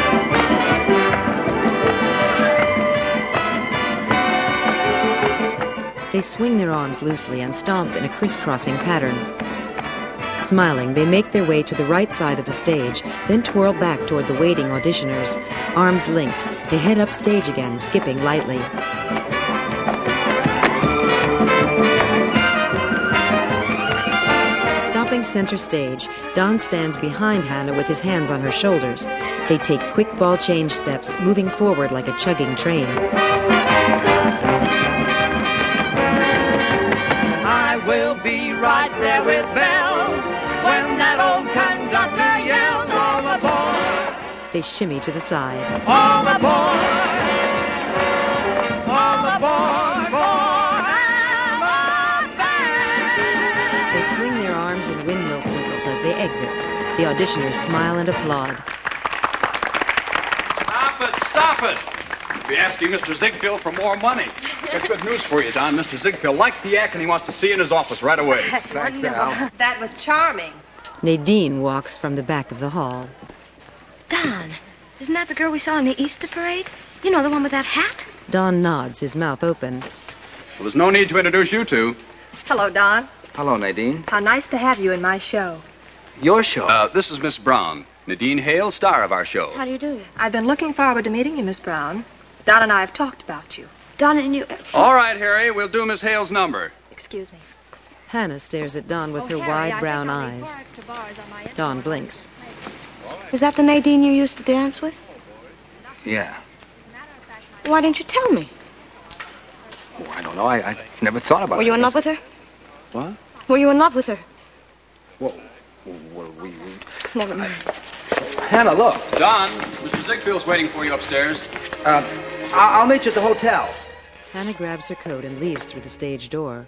They swing their arms loosely and stomp in a crisscrossing pattern. Smiling, they make their way to the right side of the stage, then twirl back toward the waiting auditioners. Arms linked, they head up stage again, skipping lightly. Stopping center stage, Don stands behind Hannah with his hands on her shoulders. They take quick ball change steps, moving forward like a chugging train. I will be right there with bells when that old conductor yells, all aboard, They shimmy to the side. all aboard, all aboard, for Alabama. They swing their arms in windmill circles as they exit. The auditioners smile and applaud. Stop it, stop it. Be asking Mister Ziegfeld for more money. Got good news for you, Don. Mister Ziegfeld liked the act and he wants to see you in his office right away. That's Thanks, wonderful. Al. That was charming. Nadine walks from the back of the hall. Don, isn't that the girl we saw in the Easter parade? You know, the one with that hat? Don nods, his mouth open. Well, there's no need to introduce you two. Hello, Don. Hello, Nadine. How nice to have you in my show. Your show? Uh, this is Miss Brown. Nadine Hale, star of our show. How do you do? I've been looking forward to meeting you, Miss Brown. Don and I have talked about you. Don and you... All right, Harry, we'll do Miss Hale's number. Excuse me. Hannah stares at Don with her wide brown eyes. Don blinks. Is that the Nadine you used to dance with? Yeah. Why didn't you tell me? Oh, I don't know. I, I never thought about it. Were you in love with her? What? Were you in love with her? Well, well we... we... Never mind. Hannah, look. Don, Mister Ziegfeld's waiting for you upstairs. Uh, I'll, I'll meet you at the hotel. Hannah grabs her coat and leaves through the stage door.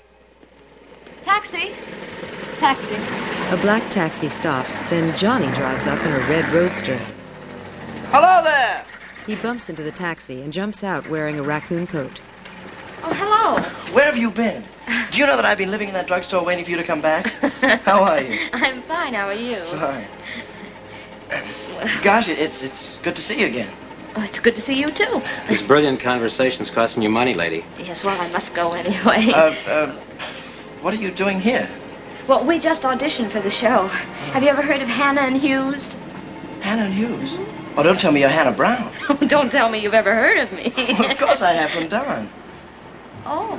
Taxi. Taxi. A black taxi stops, then Johnny drives up in a red roadster. Hello there! He bumps into the taxi and jumps out wearing a raccoon coat. Oh, hello. Where have you been? Do you know that I've been living in that drugstore waiting for you to come back? How are you? I'm fine. How are you? Fine. Gosh, it's it's good to see you again. Oh, it's good to see you, too. This brilliant conversation's costing you money, lady. Yes, well, I must go anyway. Uh, uh, what are you doing here? Well, we just auditioned for the show. Have you ever heard of Hannah and Hughes? Hannah and Hughes? Oh, don't tell me you're Hannah Brown. Oh, don't tell me you've ever heard of me. Well, of course I have from Don. Oh.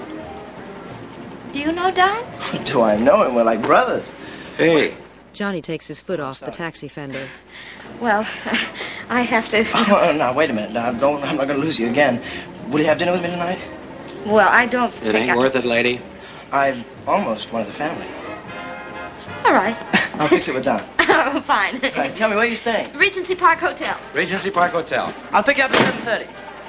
Do you know Don? Do I know him? We're like brothers. Hey. Johnny takes his foot off the taxi fender. Well, I have to... Oh, now, wait a minute. Now, don't, I'm not going to lose you again. Will you have dinner with me tonight? Well, I don't It think ain't I... worth it, lady. I'm almost one of the family. All right. I'll fix it with Don. Oh, fine. All right, tell me where you staying. Regency Park Hotel. Regency Park Hotel. I'll pick you up at seven thirty.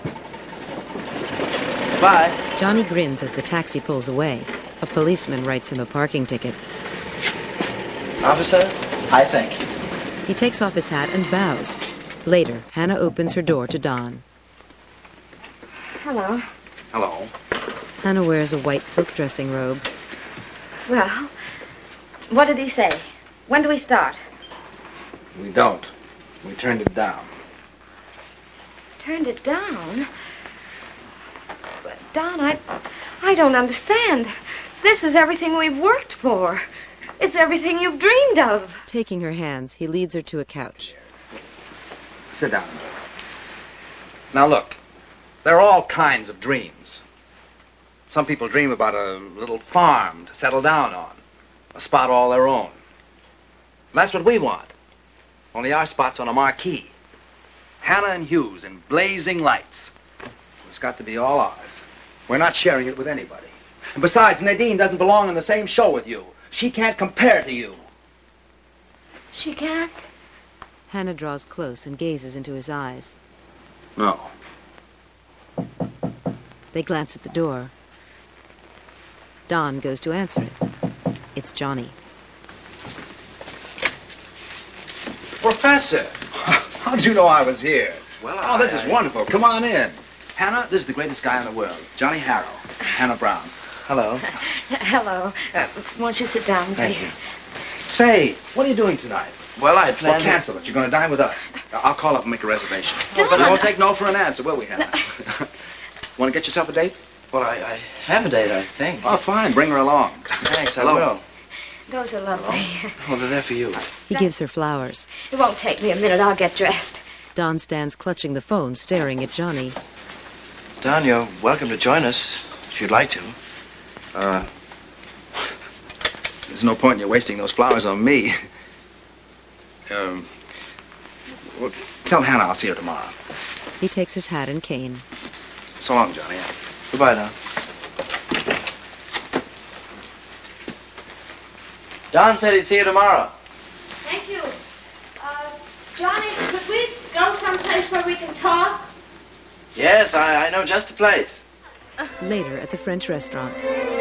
Bye. Johnny grins as the taxi pulls away. A policeman writes him a parking ticket. Officer, I thank you. He takes off his hat and bows. Later, Hannah opens her door to Don. Hello. Hello. Hannah wears a white silk dressing robe. Well, what did he say? When do we start? We don't. We turned it down. Turned it down? But, Don, I, I don't understand. This is everything we've worked for. It's everything you've dreamed of. Taking her hands, he leads her to a couch. Sit down. Now, look. There are all kinds of dreams. Some people dream about a little farm to settle down on. A spot all their own. And that's what we want. Only our spot's on a marquee. Hannah and Hughes in blazing lights. It's got to be all ours. We're not sharing it with anybody. And besides, Nadine doesn't belong in the same show with you. She can't compare to you. She can't? Hannah draws close and gazes into his eyes. No. They glance at the door. Don goes to answer it. It's Johnny. Professor! How did you know I was here? Well, Oh, this I- is wonderful. Come on in. Hannah, this is the greatest guy in the world. Johnny Harrow. Hannah Brown. Hello. Hello. Uh, won't you sit down, please? Thank you. Say, what are you doing tonight? Well, I Well, planned... cancel it. You're going to dine with us. I'll call up and make a reservation. Don! But we won't take no for an answer, will we, Hannah? Want to get yourself a date? Well, I, I have a date, I think. Oh, fine. Bring her along. Thanks, I Hello. will. Those are lovely. Oh, they're there for you. He gives her flowers. It won't take me a minute. I'll get dressed. Don stands clutching the phone, staring at Johnny. Don, you're welcome to join us, if you'd like to. Uh, there's no point in you wasting those flowers on me. Um, well, tell Hannah I'll see her tomorrow. He takes his hat and cane. So long, Johnny. Goodbye, Don. Don said he'd see you tomorrow. Thank you. Uh, Johnny, could we go someplace where we can talk? Yes, I, I know just the place. Later at the French restaurant.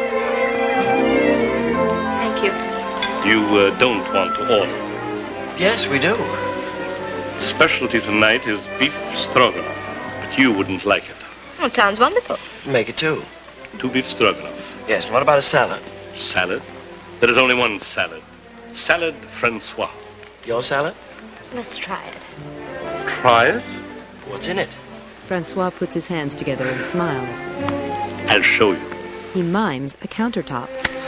Thank you. You uh, don't want to order. Yes, we do. Specialty tonight is beef stroganoff, but you wouldn't like it. Oh, it sounds wonderful. Make it two. Two beef stroganoff. Yes, and what about a salad? Salad? There is only one salad. Salad Francois. Your salad? Let's try it. Try it? What's in it? Francois puts his hands together and smiles. I'll show you. He mimes a countertop.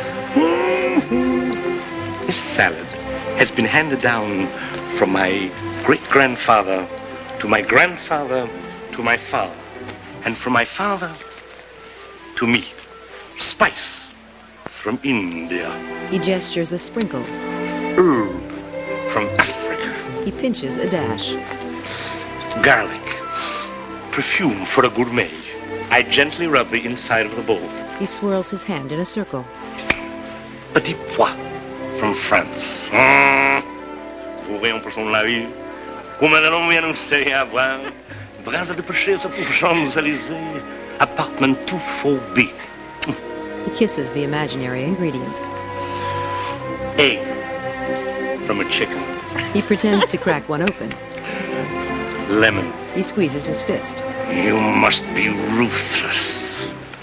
This salad has been handed down from my great-grandfather to my grandfather to my father, and from my father to me. Spice from India. He gestures a sprinkle. Herb from Africa. He pinches a dash. Garlic. Perfume for a gourmet. I gently rub the inside of the bowl. He swirls his hand in a circle. Petit pois from France. Mmh. Voyons pour son lavis. Comme un homme vient nous serrer à boire. Bras de pêcher sur tout Champs-Élysées. Apartment two four B. He kisses the imaginary ingredient. Egg from a chicken. He pretends to crack one open. Lemon. He squeezes his fist. You must be ruthless.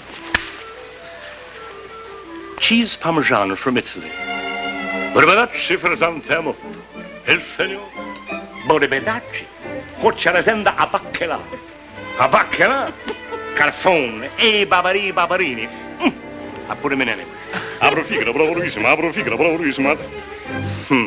Cheese Parmesan from Italy. Barbadacci Frisantemmo. Il signor Bodebedacci. Cocciaresenda a Bacchela. A Bacchela. Carfone. E Babari Babarini. Mm. A pure menene. Apro figura, bravissima. Apro figura, bravissima. Hmm.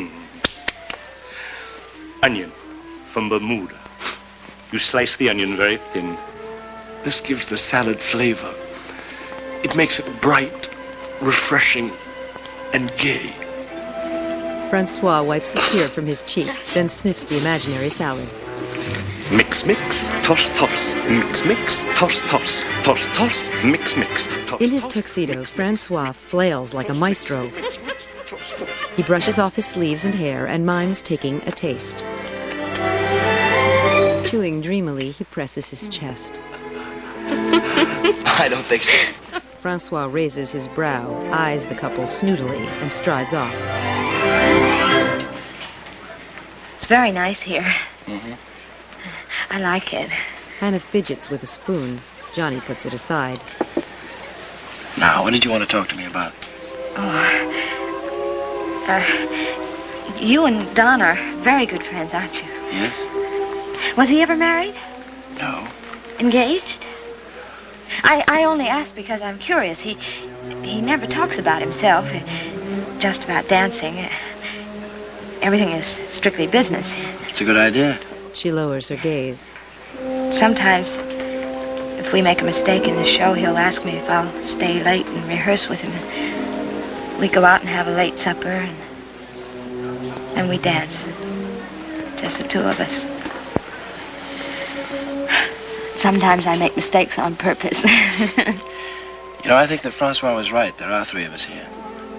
Onion from Bermuda. You slice the onion very thin. This gives the salad flavor. It makes it bright, refreshing, and gay. Francois wipes a tear from his cheek, then sniffs the imaginary salad. Mix, mix, toss, toss. Mix, mix, toss, toss. Toss, toss. Mix, mix, toss. In his tuxedo, Francois flails like a maestro. He brushes off his sleeves and hair and mimes taking a taste. Chewing dreamily, he presses his chest. I don't think so. Francois raises his brow, eyes the couple snootily, and strides off. It's very nice here. Mm-hmm. I like it. Hannah fidgets with a spoon. Johnny puts it aside. Now, what did you want to talk to me about? Oh, uh, you and Don are very good friends, aren't you? Yes? Was he ever married? No. Engaged? I, I only ask because I'm curious. He he never talks about himself, just about dancing. Everything is strictly business. It's a good idea. She lowers her gaze. Sometimes, if we make a mistake in the show, he'll ask me if I'll stay late and rehearse with him. We go out and have a late supper, and then we dance. Just the two of us. Sometimes I make mistakes on purpose. You know, I think that Francois was right. There are three of us here.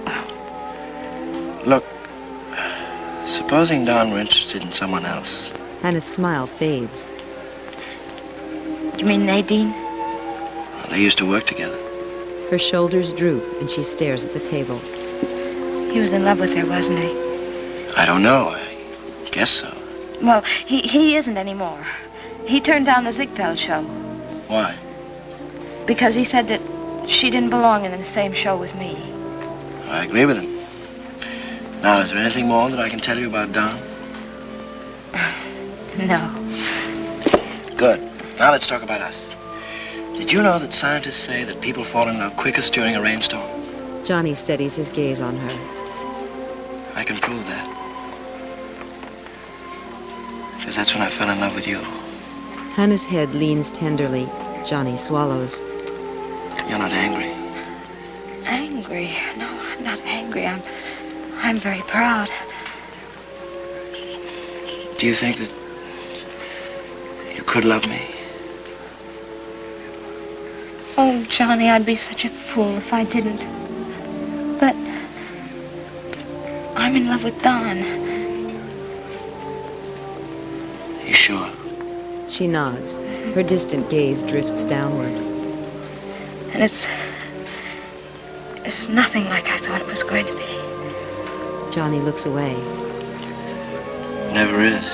Look, supposing Don were interested in someone else. Hannah's smile fades. You mean Nadine? Well, they used to work together. Her shoulders droop, and she stares at the table. He was in love with her, wasn't he? I don't know. I guess so. Well, he, he isn't anymore. He turned down the Ziegfeld show. Why? Because he said that she didn't belong in the same show with me. I agree with him. Now, is there anything more that I can tell you about Don? No. Good. Now let's talk about us. Did you know that scientists say that people fall in love quickest during a rainstorm? Johnny steadies his gaze on her. I can prove that. Because that's when I fell in love with you. Hannah's head leans tenderly. Johnny swallows. You're not angry. Angry? No, I'm not angry. I'm, I'm very proud. Do you think that you could love me? Oh, Johnny, I'd be such a fool if I didn't. But I'm in love with Don. You sure? She nods. Her distant gaze drifts downward. And it's... it's nothing like I thought it was going to be. Johnny looks away. Never is.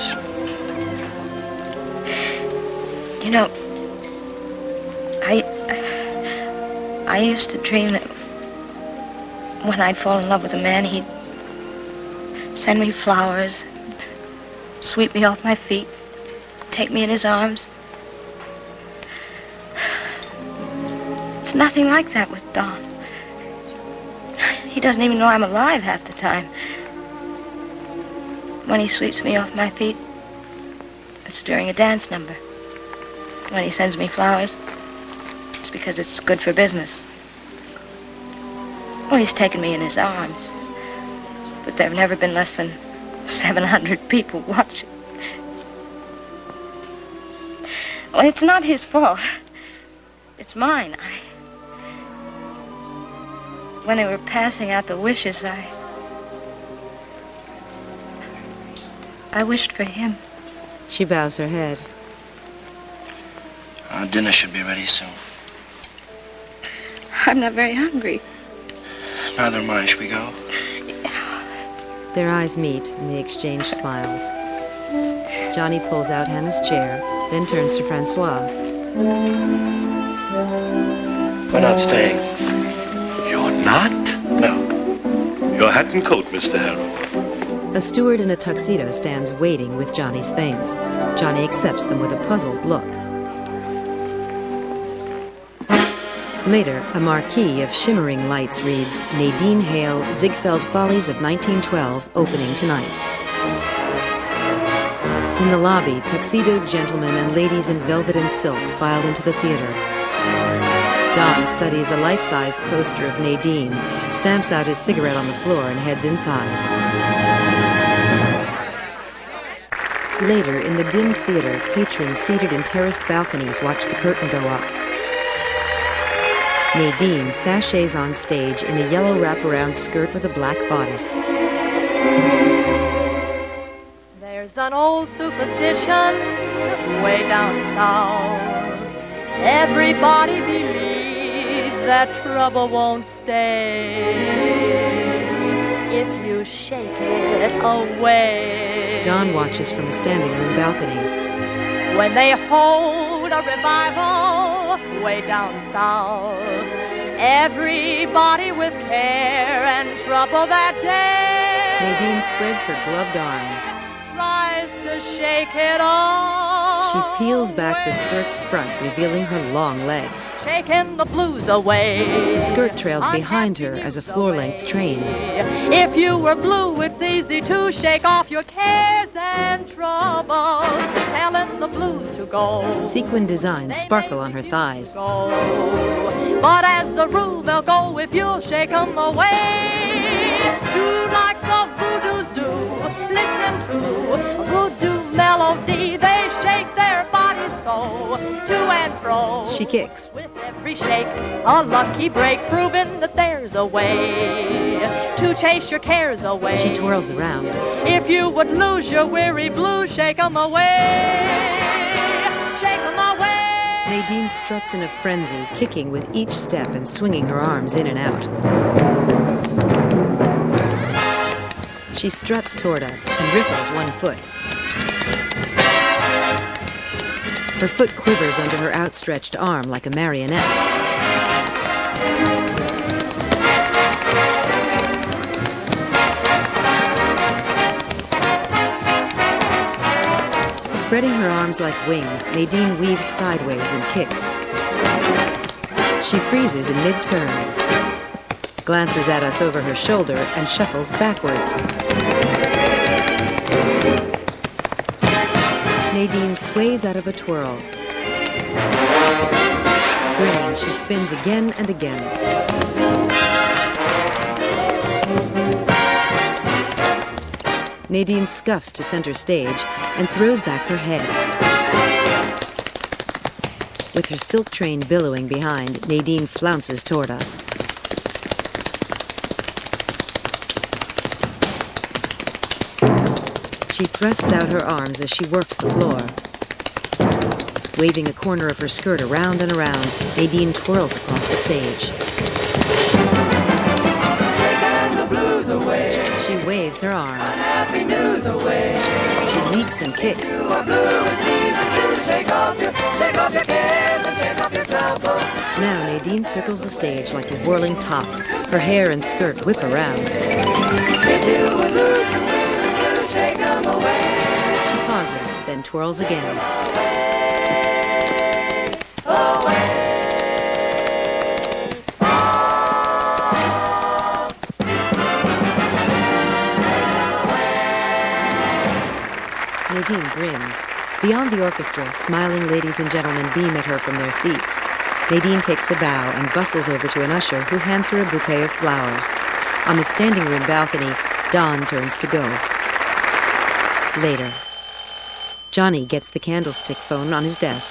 You know, I... I used to dream that when I'd fall in love with a man, he'd send me flowers, sweep me off my feet, take me in his arms. It's nothing like that with Don. He doesn't even know I'm alive half the time. When he sweeps me off my feet, it's during a dance number. When he sends me flowers, it's because it's good for business. Well, he's taken me in his arms. But there have never been less than seven hundred people watching. Well, it's not his fault. It's mine. I... When they were passing out the wishes, I... I wished for him. She bows her head. Our dinner should be ready soon. I'm not very hungry. Neither am I. Shall we go? Their eyes meet, and they exchange smiles. Johnny pulls out Hannah's chair, then turns to Francois. We're not staying. You're not? No. Your hat and coat, Mister Harrow. A steward in a tuxedo stands waiting with Johnny's things. Johnny accepts them with a puzzled look. Later, a marquee of shimmering lights reads, Nadine Hale, Ziegfeld Follies of nineteen twelve, opening tonight. In the lobby, tuxedoed gentlemen and ladies in velvet and silk file into the theater. Don studies a life-size poster of Nadine, stamps out his cigarette on the floor, and heads inside. Later, in the dimmed theater, patrons seated in terraced balconies watch the curtain go up. Nadine sachets on stage in a yellow wraparound skirt with a black bodice. There's an old superstition way down south. Everybody believes that trouble won't stay if you shake it away. Don watches from a standing room balcony. When they hold a revival way down south, everybody with care and trouble that day Nadine spreads her gloved arms. tries to shake it off. She peels back the skirt's front, revealing her long legs. Shaking the blues away. The skirt trails behind her as a floor-length train. If you were blue, it's easy to shake off your cares and troubles, telling the blues to go. Sequin designs sparkle on her thighs. But as a rule, they'll go if you'll shake them away. Do like the voodoos do, listening to a voodoo melody. They shake their bodies so, to and fro. She kicks. With every shake, a lucky break, proving that there's a way to chase your cares away. She twirls around. If you would lose your weary blues, shake 'em away. Shake 'em away. Nadine struts in a frenzy, kicking with each step and swinging her arms in and out. She struts toward us and riffles one foot. Her foot quivers under her outstretched arm like a marionette. Spreading her arms like wings, Nadine weaves sideways and kicks. She freezes in mid-turn, glances at us over her shoulder, and shuffles backwards. Nadine sways out of a twirl. Grinning, she spins again and again. Nadine scuffs to center stage and throws back her head. With her silk train billowing behind, Nadine flounces toward us. She thrusts out her arms as she works the floor. Waving a corner of her skirt around and around, Nadine twirls across the stage. She waves her arms. She leaps and kicks. Now Nadine circles the stage like a whirling top. Her hair and skirt whip around. She pauses, then twirls again. Nadine grins. Beyond the orchestra, smiling ladies and gentlemen beam at her from their seats. Nadine takes a bow and bustles over to an usher who hands her a bouquet of flowers. On the standing room balcony, Don turns to go. Later. Johnny gets the candlestick phone on his desk.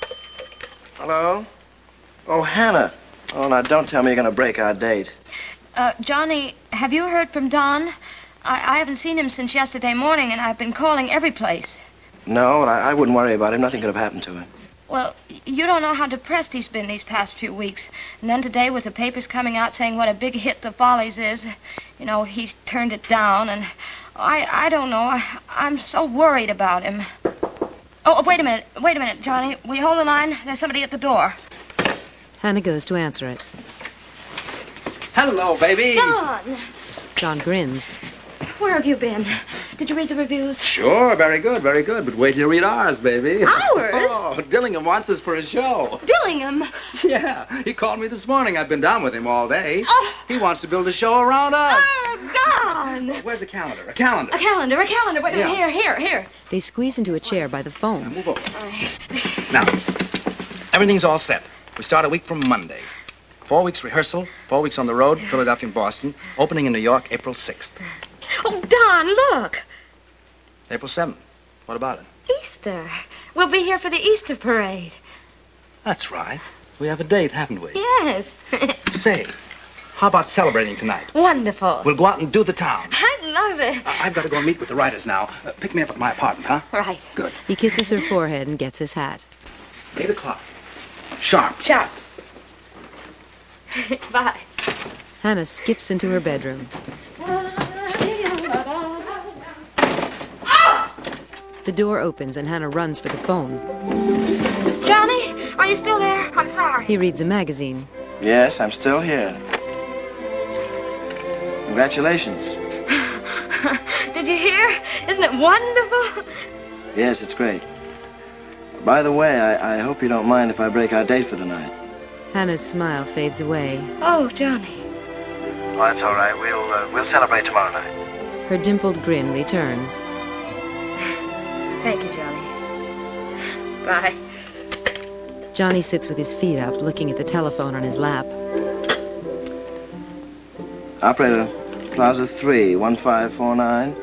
Hello? Oh, Hannah. Oh, now don't tell me you're going to break our date. Uh, Johnny, have you heard from Don? I, I haven't seen him since yesterday morning, and I've been calling every place. No, I, I wouldn't worry about him. Nothing could have happened to him. Well, you don't know how depressed he's been these past few weeks. And then today, with the papers coming out saying what a big hit The Follies is, you know, he's turned it down, and I I don't know. I, I'm so worried about him. Oh, wait a minute. Wait a minute, Johnny. Will you hold the line? There's somebody at the door. Hannah goes to answer it. Hello, baby. Don! John grins. Where have you been? Did you read the reviews? Sure, very good, very good. But wait till you read ours, baby. Ours? Oh, Dillingham wants us for a show. Dillingham? Yeah, he called me this morning. I've been down with him all day. Oh. He wants to build a show around us. Oh, Don! Where's a calendar? A calendar. A calendar, a calendar. Wait a minute. Yeah. Here, here, here. They squeeze into a chair by the phone. Now, move over. Now, everything's all set. We start a week from Monday. Four weeks rehearsal, four weeks on the road, Philadelphia and Boston. Opening in New York, April sixth. Oh, Don, look. April seventh. What about it? Easter. We'll be here for the Easter parade. That's right. We have a date, haven't we? Yes. Say, how about celebrating tonight? Wonderful. We'll go out and do the town. I love it. I- I've got to go meet with the writers now. Uh, pick me up at my apartment, huh? Right. Good. He kisses her forehead and gets his hat. Eight o'clock. Sharp. Sharp. Bye. Hannah skips into her bedroom. The door opens and Hannah runs for the phone. Johnny, are you still there? I'm sorry. He reads a magazine. Yes, I'm still here. Congratulations. Did you hear? Isn't it wonderful? Yes, it's great. By the way, I, I hope you don't mind if I break our date for tonight. Hannah's smile fades away. Oh, Johnny. Oh, that's all right. We'll, uh, we'll celebrate tomorrow night. Her dimpled grin returns. Thank you, Johnny. Bye. Johnny sits with his feet up, looking at the telephone on his lap. Operator, Plaza three, one five four nine.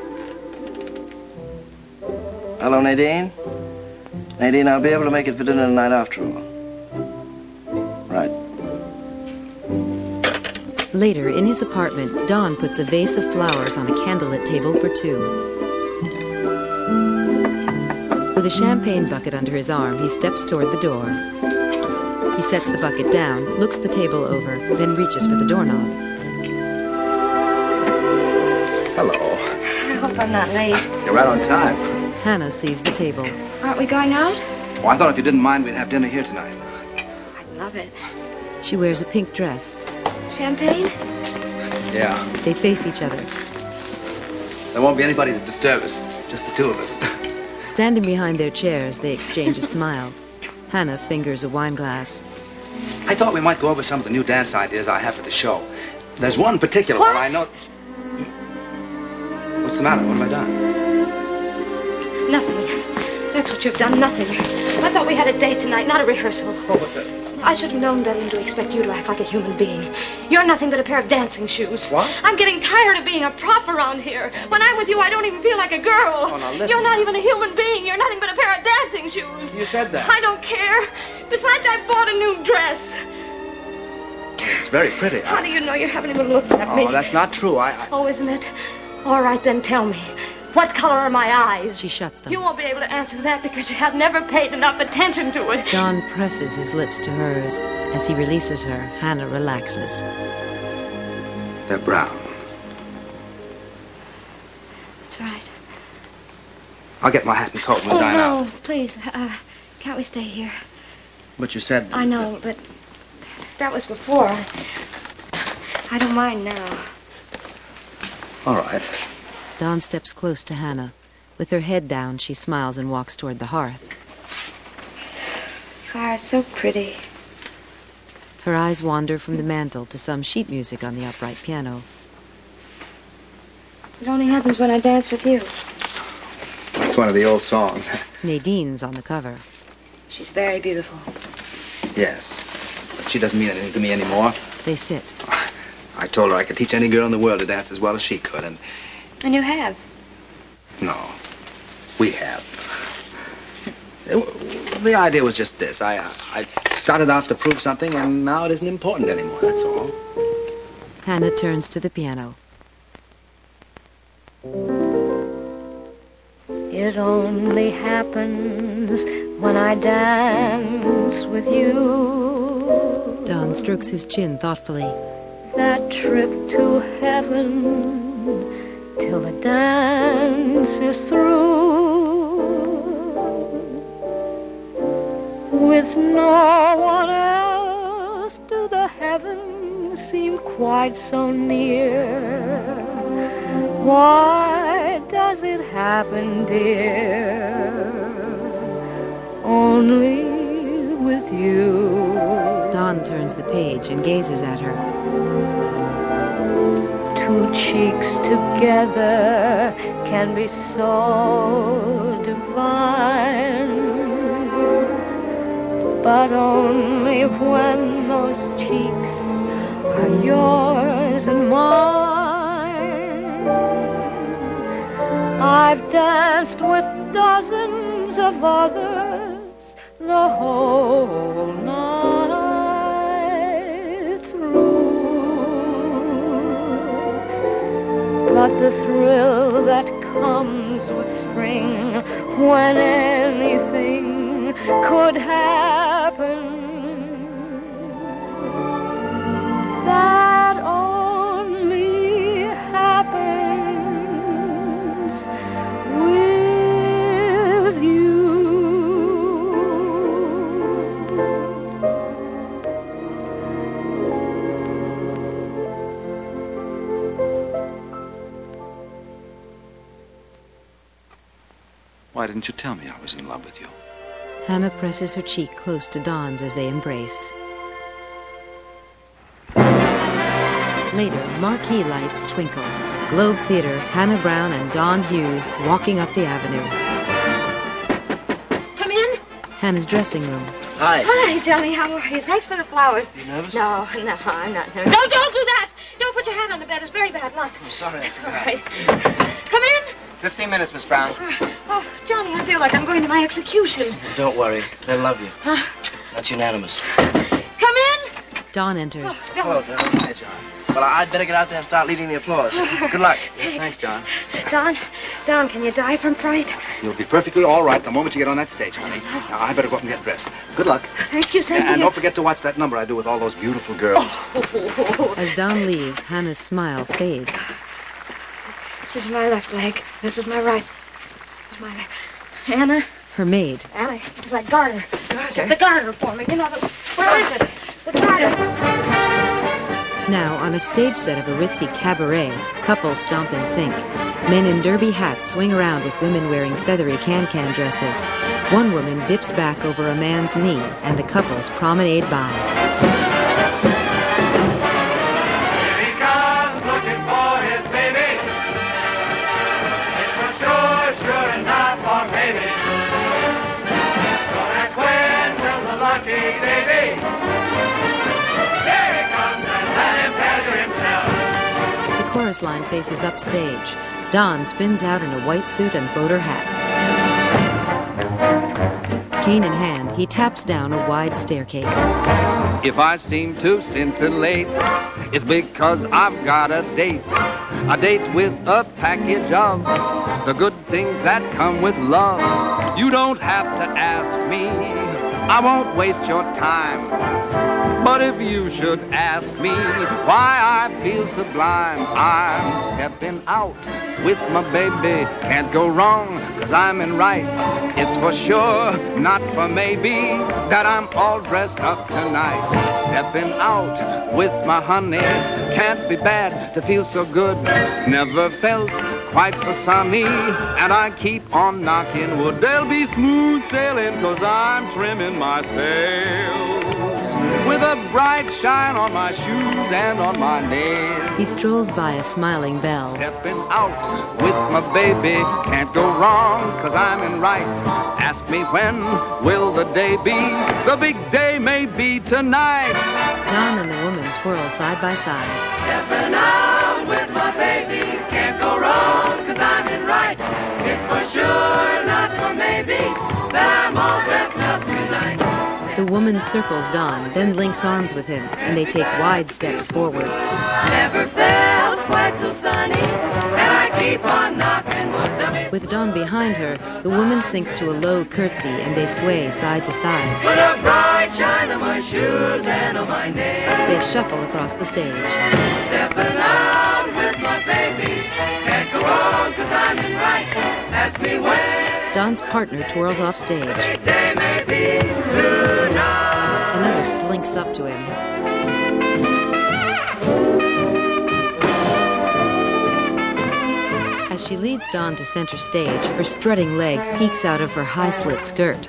Hello, Nadine? Nadine, I'll be able to make it for dinner tonight after all. Right. Later, in his apartment, Don puts a vase of flowers on a candlelit table for two. With a champagne bucket under his arm, he steps toward the door. He sets the bucket down, looks the table over, then reaches for the doorknob. Hello. I hope I'm not late. You're right on time. Hannah sees the table. Aren't we going out? Oh, I thought if you didn't mind, we'd have dinner here tonight. I love it. She wears a pink dress. Champagne? Yeah. They face each other. There won't be anybody to disturb us. Just the two of us. Standing behind their chairs, they exchange a smile. Hannah fingers a wine glass. I thought we might go over some of the new dance ideas I have for the show. There's one particular What? one I know... What's the matter? What have I done? Nothing. That's what you've done, nothing. I thought we had a date tonight, not a rehearsal. Oh, but the... I should have known better than to expect you to act like a human being. You're nothing but a pair of dancing shoes. What? I'm getting tired of being a prop around here. When I'm with you, I don't even feel like a girl. Oh, now listen. You're not even a human being. You're nothing but a pair of dancing shoes. You said that. I don't care. Besides, I bought a new dress. It's very pretty. How do you know you haven't even looked at me? Oh, that's not true. I... I... Oh, isn't it? All right, then tell me. What color are my eyes? She shuts them. You won't be able to answer that because you have never paid enough attention to it. Don presses his lips to hers. As he releases her, Hannah relaxes. They're brown. That's right. I'll get my hat and coat and we'll Oh, dine no, out. please. Uh, can't we stay here? But you said... I know, but that was before. I, I don't mind now. All right. Dawn steps close to Hannah. With her head down, she smiles and walks toward the hearth. You are so pretty. Her eyes wander from the mantel to some sheet music on the upright piano. It only happens when I dance with you. That's one of the old songs. Nadine's on the cover. She's very beautiful. Yes. But she doesn't mean anything to me anymore. They sit. I told her I could teach any girl in the world to dance as well as she could, and... And you have. No. We have. It, the idea was just this. I, I started off to prove something, and now it isn't important anymore, that's all. Hannah turns to the piano. It only happens when I dance with you. Don strokes his chin thoughtfully. That trip to heaven till the dance is through. With no one else do the heavens seem quite so near. Why does it happen, dear? Only with you. Dawn turns the page and gazes at her. Two cheeks together can be so divine, but only when those cheeks are yours and mine. I've danced with dozens of others the whole night through, but the thrill that comes with spring, when anything could happen, that only happens with you. Why didn't you tell me I was in love with you? Hannah presses her cheek close to Dawn's as they embrace. Later, marquee lights twinkle. Globe Theater, Hannah Brown and Dawn Hughes walking up the avenue. Come in. Hannah's dressing room. Hi. Hi, Johnny. How are you? Thanks for the flowers. You nervous? No, no, I'm not nervous. No, don't do that. Don't put your hat on the bed. It's very bad luck. I'm sorry. It's all right. Come in. Fifteen minutes, Miss Brown. Oh, Johnny, I feel like I'm going to my execution. Don't worry. They'll love you. Huh? That's unanimous. Come in. Dawn enters. Oh, Hello, John. Hi, John. Well, I'd better get out there and start leading the applause. Good luck. Thanks, John. Don, Don, can you die from fright? You'll be perfectly all right the moment you get on that stage, honey. Now, I better go up and get dressed. Good luck. Thank you, same And, to and you. don't forget to watch that number I do with all those beautiful girls. Oh. As Dawn leaves, Hannah's smile fades. This is my left leg. This is my right. This is my left. Anna? Her maid. Anna, that garter. Get the garter for me. You know, the, where is it? The garter. Now, on a stage set of a ritzy cabaret, couples stomp in sync. Men in derby hats swing around with women wearing feathery can-can dresses. One woman dips back over a man's knee, and the couples promenade by. Here he comes looking for his baby. It's for sure, sure, and not for maybe. Don't ask when will the lucky day be. Here he comes and let him tell you himself. The chorus line faces upstage. Don spins out in a white suit and boater hat. Cane in hand, he taps down a wide staircase. If I seem to scintillate, it's because I've got a date. A date with a package of the good things that come with love. You don't have to ask me, I won't waste your time. But if you should ask me why I feel sublime, I'm stepping out with my baby. Can't go wrong, cause I'm in right. It's for sure, not for maybe, that I'm all dressed up tonight. Stepping out with my honey. Can't be bad to feel so good. Never felt quite so sunny. And I keep on knocking wood. There'll be smooth sailing, cause I'm trimming my sails with a bright shine on my shoes and on my nails. He strolls by a smiling belle. Stepping out with my baby. Can't go wrong, cause I'm in right. Ask me when will the day be. The big day may be tonight. Don and the woman twirl side by side. Stepping out with my baby. Can't go wrong, cause I'm in right. It's for sure, not for maybe, that I'm all dressed up tonight. The woman circles Don, then links arms with him, and they take wide steps forward. Never felt quite so sunny, and I keep on knocking wood. With Don behind her, the woman sinks to a low curtsy, and they sway side to side. With a bright shine on my shoes and on my nails. They shuffle across the stage. Stepping out with my baby. Can't go wrong, cause I'm in right. Ask me when. Don's partner twirls off stage. Big day may be tonight. Another slinks up to him. As she leads Don to center stage, her strutting leg peeks out of her high-slit skirt.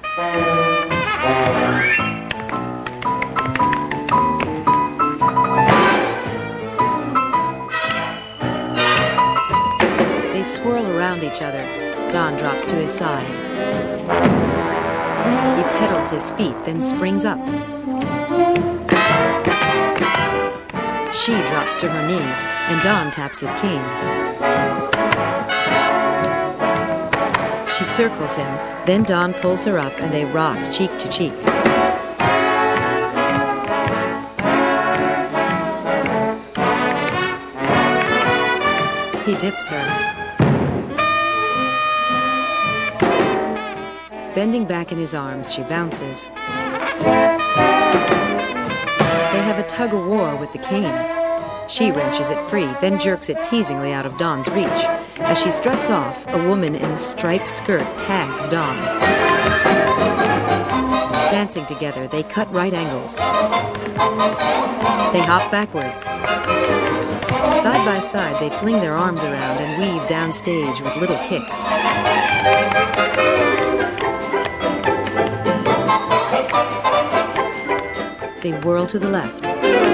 They swirl around each other. Don drops to his side. He pedals his feet, then springs up. She drops to her knees, and Don taps his cane. She circles him, then Don pulls her up, and they rock cheek to cheek. He dips her. Bending back in his arms, she bounces. They have a tug-of-war with the cane. She wrenches it free, then jerks it teasingly out of Don's reach. As she struts off, a woman in a striped skirt tags Don. Dancing together, they cut right angles. They hop backwards. Side by side, they fling their arms around and weave downstage with little kicks. They whirl to the left.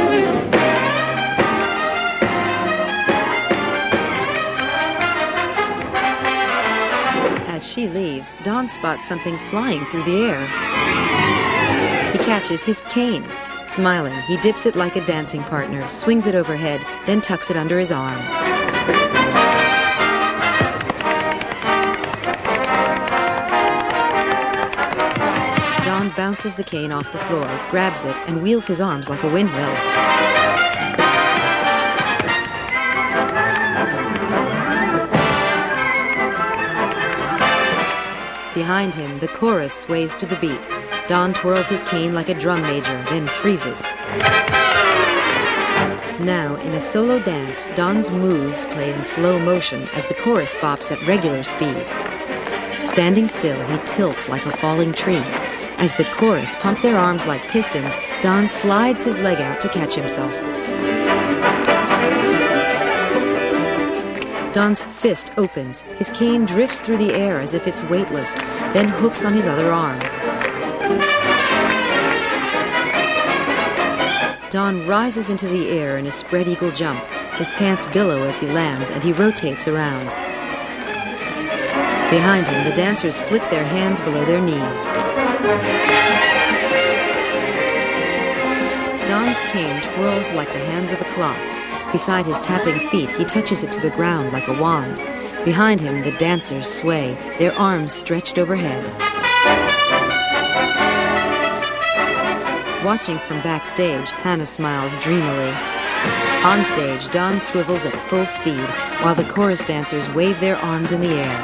As she leaves, Don spots something flying through the air. He catches his cane. Smiling, he dips it like a dancing partner, swings it overhead, then tucks it under his arm. Don bounces the cane off the floor, grabs it, and wheels his arms like a windmill. Behind him, the chorus sways to the beat. Don twirls his cane like a drum major, then freezes. Now, in a solo dance, Don's moves play in slow motion as the chorus bops at regular speed. Standing still, he tilts like a falling tree. As the chorus pump their arms like pistons, Don slides his leg out to catch himself. Don's fist opens. His cane drifts through the air as if it's weightless, then hooks on his other arm. Don rises into the air in a spread eagle jump. His pants billow as he lands, and he rotates around. Behind him, the dancers flick their hands below their knees. Don's cane twirls like the hands of a clock. Beside his tapping feet, he touches it to the ground like a wand. Behind him, the dancers sway, their arms stretched overhead. Watching from backstage, Hannah smiles dreamily. On stage, Don swivels at full speed, while the chorus dancers wave their arms in the air.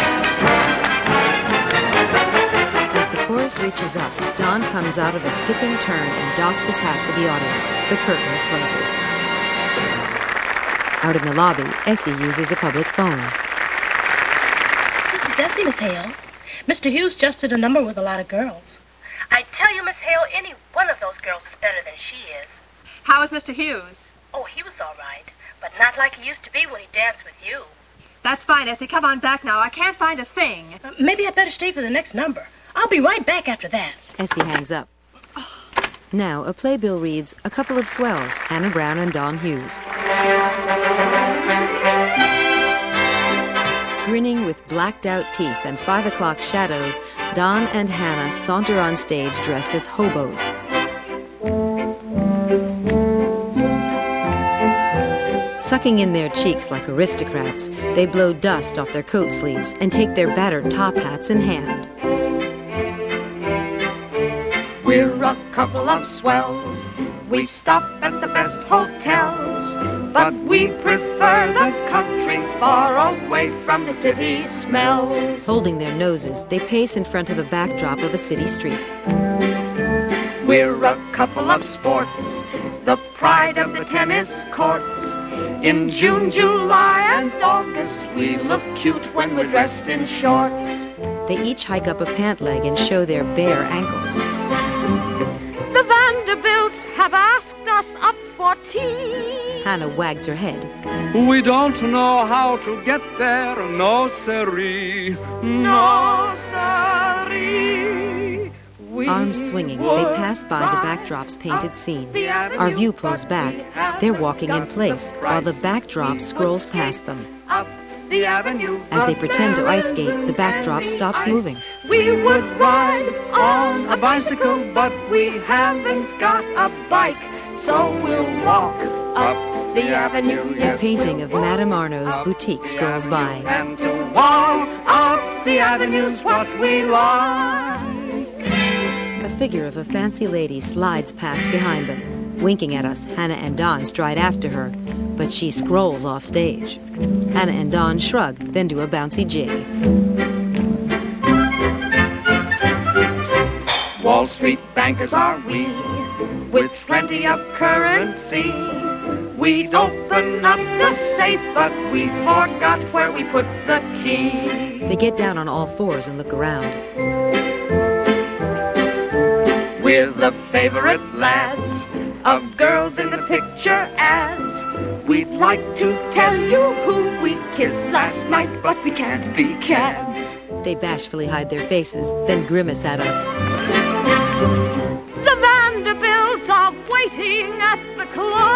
As the chorus reaches up, Don comes out of a skipping turn and doffs his hat to the audience. The curtain closes. Out in the lobby, Essie uses a public phone. This is Essie, Miss Hale. Mister Hughes just did a number with a lot of girls. I tell you, Miss Hale, any one of those girls is better than she is. How is Mister Hughes? Oh, he was all right, but not like he used to be when he danced with you. That's fine, Essie. Come on back now. I can't find a thing. Uh, maybe I'd better stay for the next number. I'll be right back after that. Essie hangs up. Now, a playbill reads, A Couple of Swells, Hannah Brown and Don Hughes. Grinning with blacked-out teeth and five o'clock shadows, Don and Hannah saunter on stage dressed as hobos. Sucking in their cheeks like aristocrats, they blow dust off their coat sleeves and take their battered top hats in hand. We're a couple of swells. We stop at the best hotels, but we prefer the country far away from the city smells. Holding their noses, they pace in front of a backdrop of a city street. We're a couple of sports, the pride of the tennis courts. In June, July, and August, we look cute when we're dressed in shorts. They each hike up a pant leg and show their bare ankles. The Vanderbilts have asked us up for tea. Hannah wags her head. We don't know how to get there, no siree. No, siree. We Arms swinging, they pass by the backdrop's painted scene. Our view pulls back. They're walking in place, while the backdrop scrolls past them. The avenue, as they pretend to ice skate, the backdrop stops moving. We would ride on a bicycle, but we haven't got a bike, so we'll walk up the avenue. A painting of Madame Arnaud's boutique scrolls by. And to walk up the avenue's what we like. A figure of a fancy lady slides past behind them. Winking at us, Hannah and Don stride after her, but she scrolls off stage. Hannah and Don shrug, then do a bouncy jig. Wall Street bankers are we, with plenty of currency. We'd open up the safe, but we forgot where we put the key. They get down on all fours and look around. We're the favorite lads of girls in the picture ads. We'd like to tell you who we kissed last night, but we can't be cads. They bashfully hide their faces, then grimace at us. The Vanderbilts are waiting at the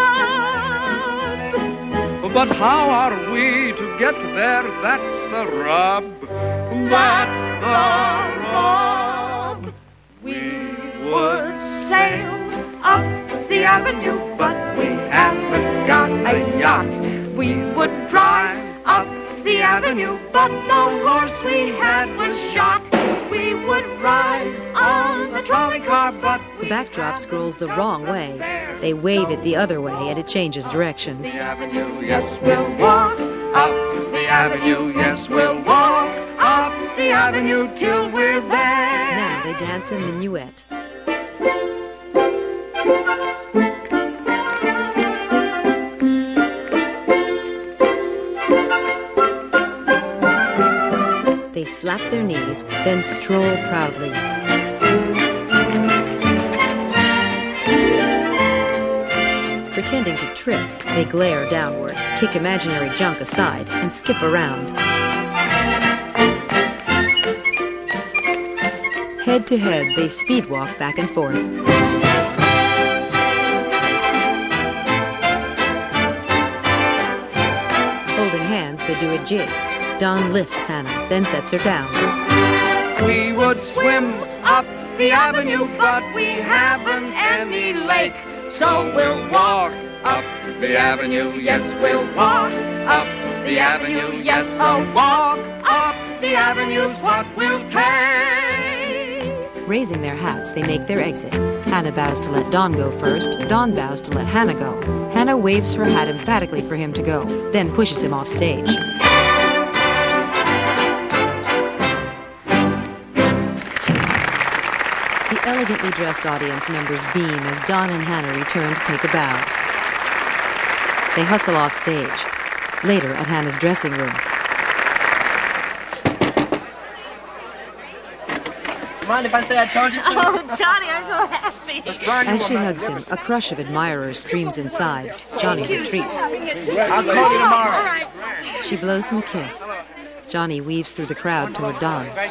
club. But how are we to get there? That's the rub. That's the rub. We would sail up the avenue, but we haven't got a yacht. We would drive up the avenue, but no horse we had was shot. We would ride on the trolley car, but the backdrop scrolls the wrong way. They wave it the other way, and it changes direction. The avenue, yes, we'll walk up the avenue, yes, we'll walk up the avenue till we're there. Now they dance a minuet. They slap their knees, then stroll proudly. Pretending to trip, they glare downward, kick imaginary junk aside, and skip around. Head to head, they speed walk back and forth. Holding hands, they do a jig. Don lifts Hannah, then sets her down. We would swim up the avenue, but we haven't any lake. So we'll walk up the avenue, yes, we'll walk up the avenue, yes, so walk up the avenue's what we'll take. Raising their hats, they make their exit. Hannah bows to let Don go first. Don bows to let Hannah go. Hannah waves her hat emphatically for him to go, then pushes him off stage. The elegantly dressed audience members beam as Don and Hannah return to take a bow. They hustle off stage. Later, at Hannah's dressing room. Mind if I say I told you so? Oh, Johnny, I'm so happy. As she hugs him, a crush of admirers streams inside. Johnny retreats. I'll call you tomorrow. All right. She blows him a kiss. Johnny weaves through the crowd toward Don. Don?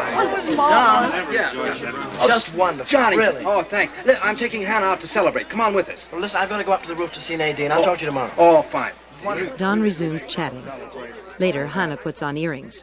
Yeah. Just wonderful. Johnny. Really. Oh, thanks. Li- I'm taking Hannah out to celebrate. Come on with us. Well, listen, I've got to go up to the roof to see Nadine. I'll Oh. talk to you tomorrow. Oh, fine. Don resumes chatting. Later, Hannah puts on earrings.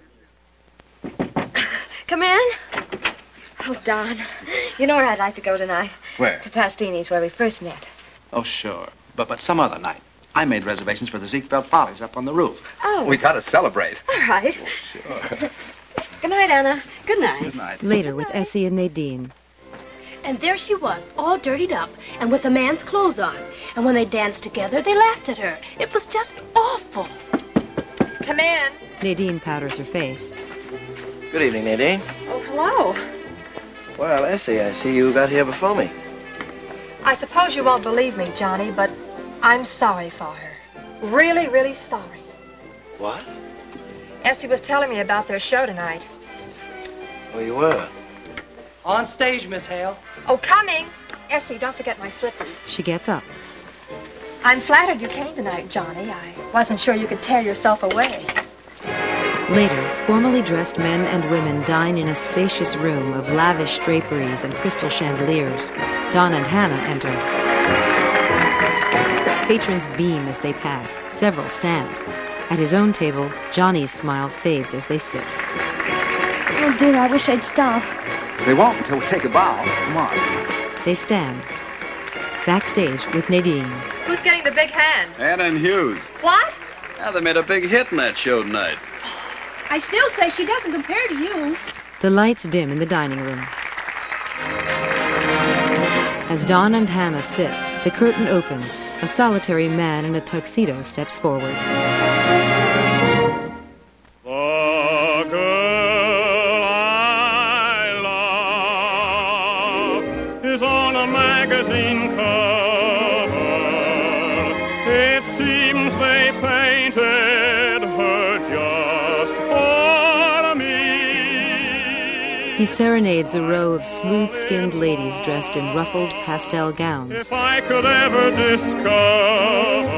Come in. Oh, Don. You know where I'd like to go tonight? Where? To Pastini's, where we first met. Oh, sure. But but some other night. I made reservations for the Ziegfeld Follies up on the roof. Oh. We gotta celebrate. All right. Sure. Good night, Anna. Good night. Good night. Later, with Essie and Nadine. And there she was, all dirtied up and with a man's clothes on. And when they danced together, they laughed at her. It was just awful. Come in. Nadine powders her face. Good evening, Nadine. Oh, hello. Well, Essie, I see you got here before me. I suppose you won't believe me, Johnny, but I'm sorry for her. Really, really sorry. What? Essie was telling me about their show tonight. Oh, you were? On stage, Miss Hale. Oh, coming. Essie, don't forget my slippers. She gets up. I'm flattered you came tonight, Johnny. I wasn't sure you could tear yourself away. Later, formally dressed men and women dine in a spacious room of lavish draperies and crystal chandeliers. Don and Hannah enter. Patrons beam as they pass. Several stand. At his own table, Johnny's smile fades as they sit. Oh, dear, I wish they'd stop. They won't until we take a bow. Come on. They stand. Backstage with Nadine. Who's getting the big hand? Anna and Hughes. What? Yeah, they made a big hit in that show tonight. I still say she doesn't compare to you. The lights dim in the dining room. As Don and Hannah sit, the curtain opens. A solitary man in a tuxedo steps forward. The girl I love is on a magazine cover. It seems they painted her just for me. He serenades a row of smooth-skinned ladies dressed in ruffled pastel gowns. If I could ever discover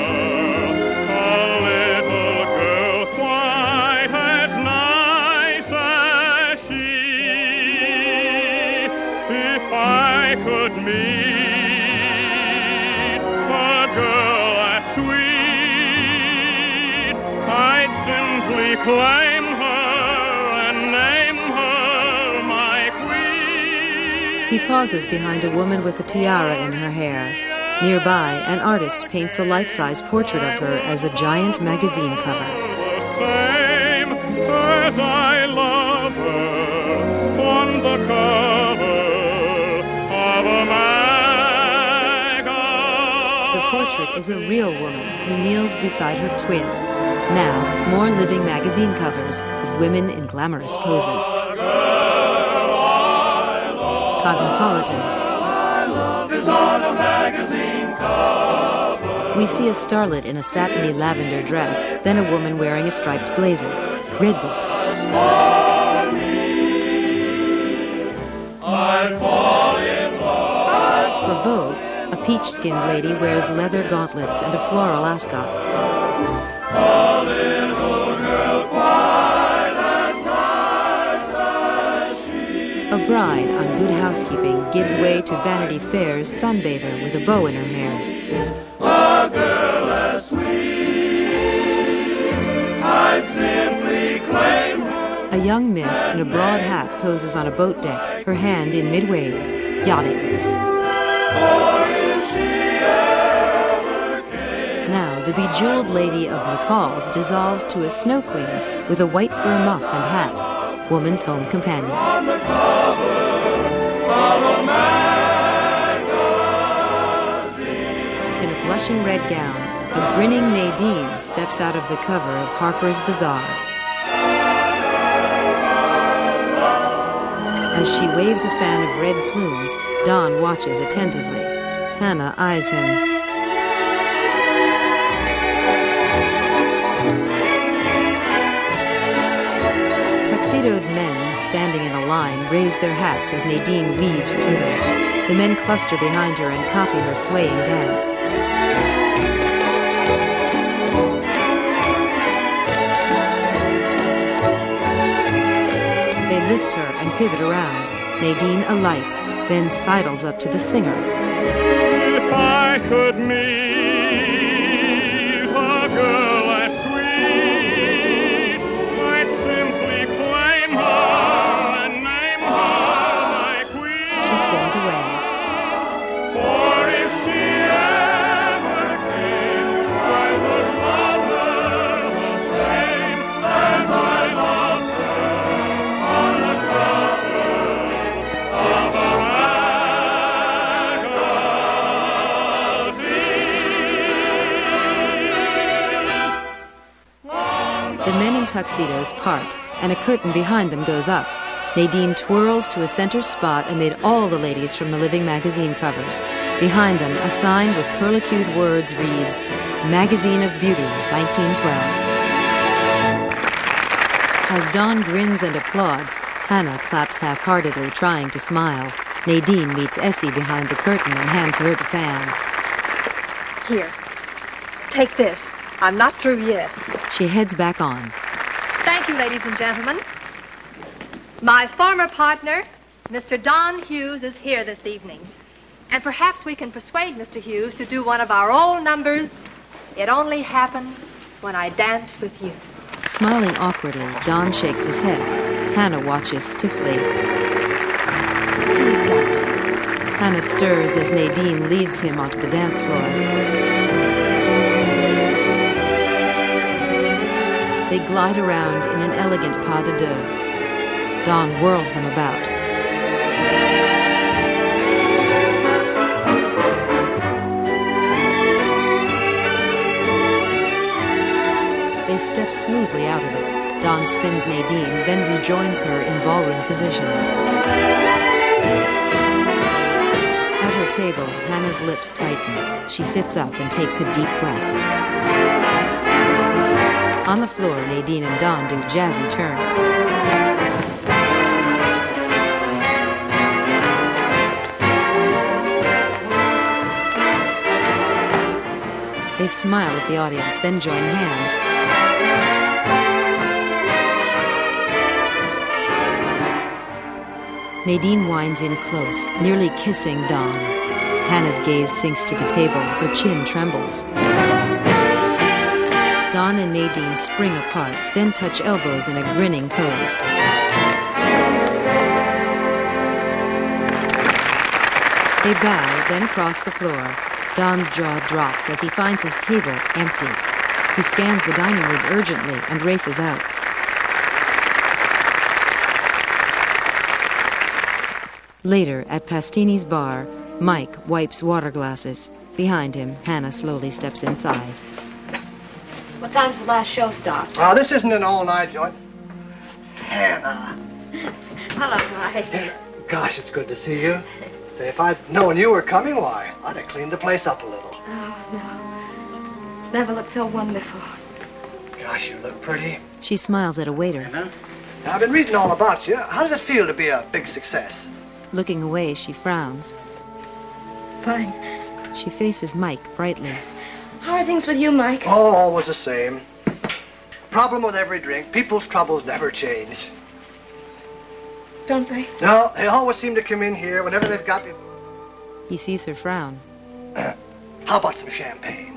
a little girl quite as nice as she, if I could meet a girl as sweet, I'd simply claim her and name her my queen. He pauses behind a woman with a tiara in her hair. Nearby, an artist paints a life-size portrait of her as a giant magazine cover. Same as I love her on the cover of a magazine. The portrait is a real woman who kneels beside her twin. Now, more living magazine covers of women in glamorous poses. Cosmopolitan. Is on a magazine cover. We see a starlet in a satiny lavender dress, then a woman wearing a striped blazer. Red Book. I fall in love. For Vogue, a peach-skinned lady wears leather gauntlets and a floral ascot. A little girl quite as nice as she. A bride on Good Housekeeping gives way to Vanity Fair's sunbather with a bow in her hair. A girl as sweet, I'd simply claim her. A young miss in a broad hat poses on a boat deck, her hand in mid-wave, yachting. Now, the bejeweled lady of McCall's dissolves to a snow queen with a white fur muff and hat, woman's home companion. On the cover of a magazine. In a blushing red gown, a grinning Nadine steps out of the cover of Harper's Bazaar. As she waves a fan of red plumes, Don watches attentively. Hannah eyes him. Tuxedoed men standing in a line raise their hats as Nadine weaves through them. The men cluster behind her and copy her swaying dance. They lift her and pivot around. Nadine alights, then sidles up to the singer. If I could meet a girl as sweet, I'd simply claim her and name her my queen. She spins away. For if she ever came, I would love her the same as I love her on the cover of a The men in tuxedos part, and a curtain behind them goes up. Nadine twirls to a center spot amid all the ladies from the Living magazine covers. Behind them, a sign with curlicued words reads, Magazine of Beauty, nineteen twelve. As Don grins and applauds, Hannah claps half-heartedly, trying to smile. Nadine meets Essie behind the curtain and hands her the fan. Here. Take this. I'm not through yet. She heads back on. Thank you, ladies and gentlemen. My former partner, Mister Don Hughes, is here this evening. And perhaps we can persuade Mister Hughes to do one of our old numbers, It Only Happens When I Dance With You. Smiling awkwardly, Don shakes his head. Hannah watches stiffly. Please don't. Hannah stirs as Nadine leads him onto the dance floor. They glide around in an elegant pas de deux. Don whirls them about. They step smoothly out of it. Don spins Nadine, then rejoins her in ballroom position. At her table, Hannah's lips tighten. She sits up and takes a deep breath. On the floor, Nadine and Don do jazzy turns. They smile at the audience, then join hands. Nadine winds in close, nearly kissing Don. Hannah's gaze sinks to the table. Her chin trembles. Don and Nadine spring apart, then touch elbows in a grinning pose. They bow, then cross the floor. Don's jaw drops as he finds his table empty. He scans the dining room urgently and races out. Later, at Pastini's bar, Mike wipes water glasses. Behind him, Hannah slowly steps inside. What time's the last show start? Ah, this isn't an all-night joint. Hannah. Hello, Mike. Gosh, it's good to see you. Say, if I'd known you were coming, why, I'd have cleaned the place up a little. Oh, no. It's never looked so wonderful. Gosh, you look pretty. She smiles at a waiter. Now, I've been reading all about you. How does it feel to be a big success? Looking away, she frowns. Fine. She faces Mike brightly. How are things with you, Mike? Oh, always the same. Problem with every drink. People's troubles never change. Don't they? No, they always seem to come in here whenever they've got... He sees her frown. How about some champagne?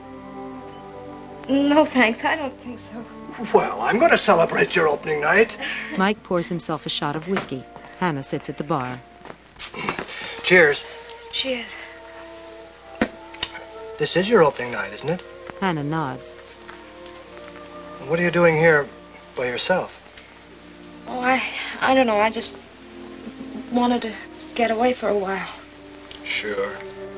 No, thanks. I don't think so. Well, I'm going to celebrate your opening night. Mike pours himself a shot of whiskey. Hannah sits at the bar. Cheers. Cheers. This is your opening night, isn't it? Hannah nods. What are you doing here by yourself? Oh, I, I don't know. I just wanted to get away for a while. Sure.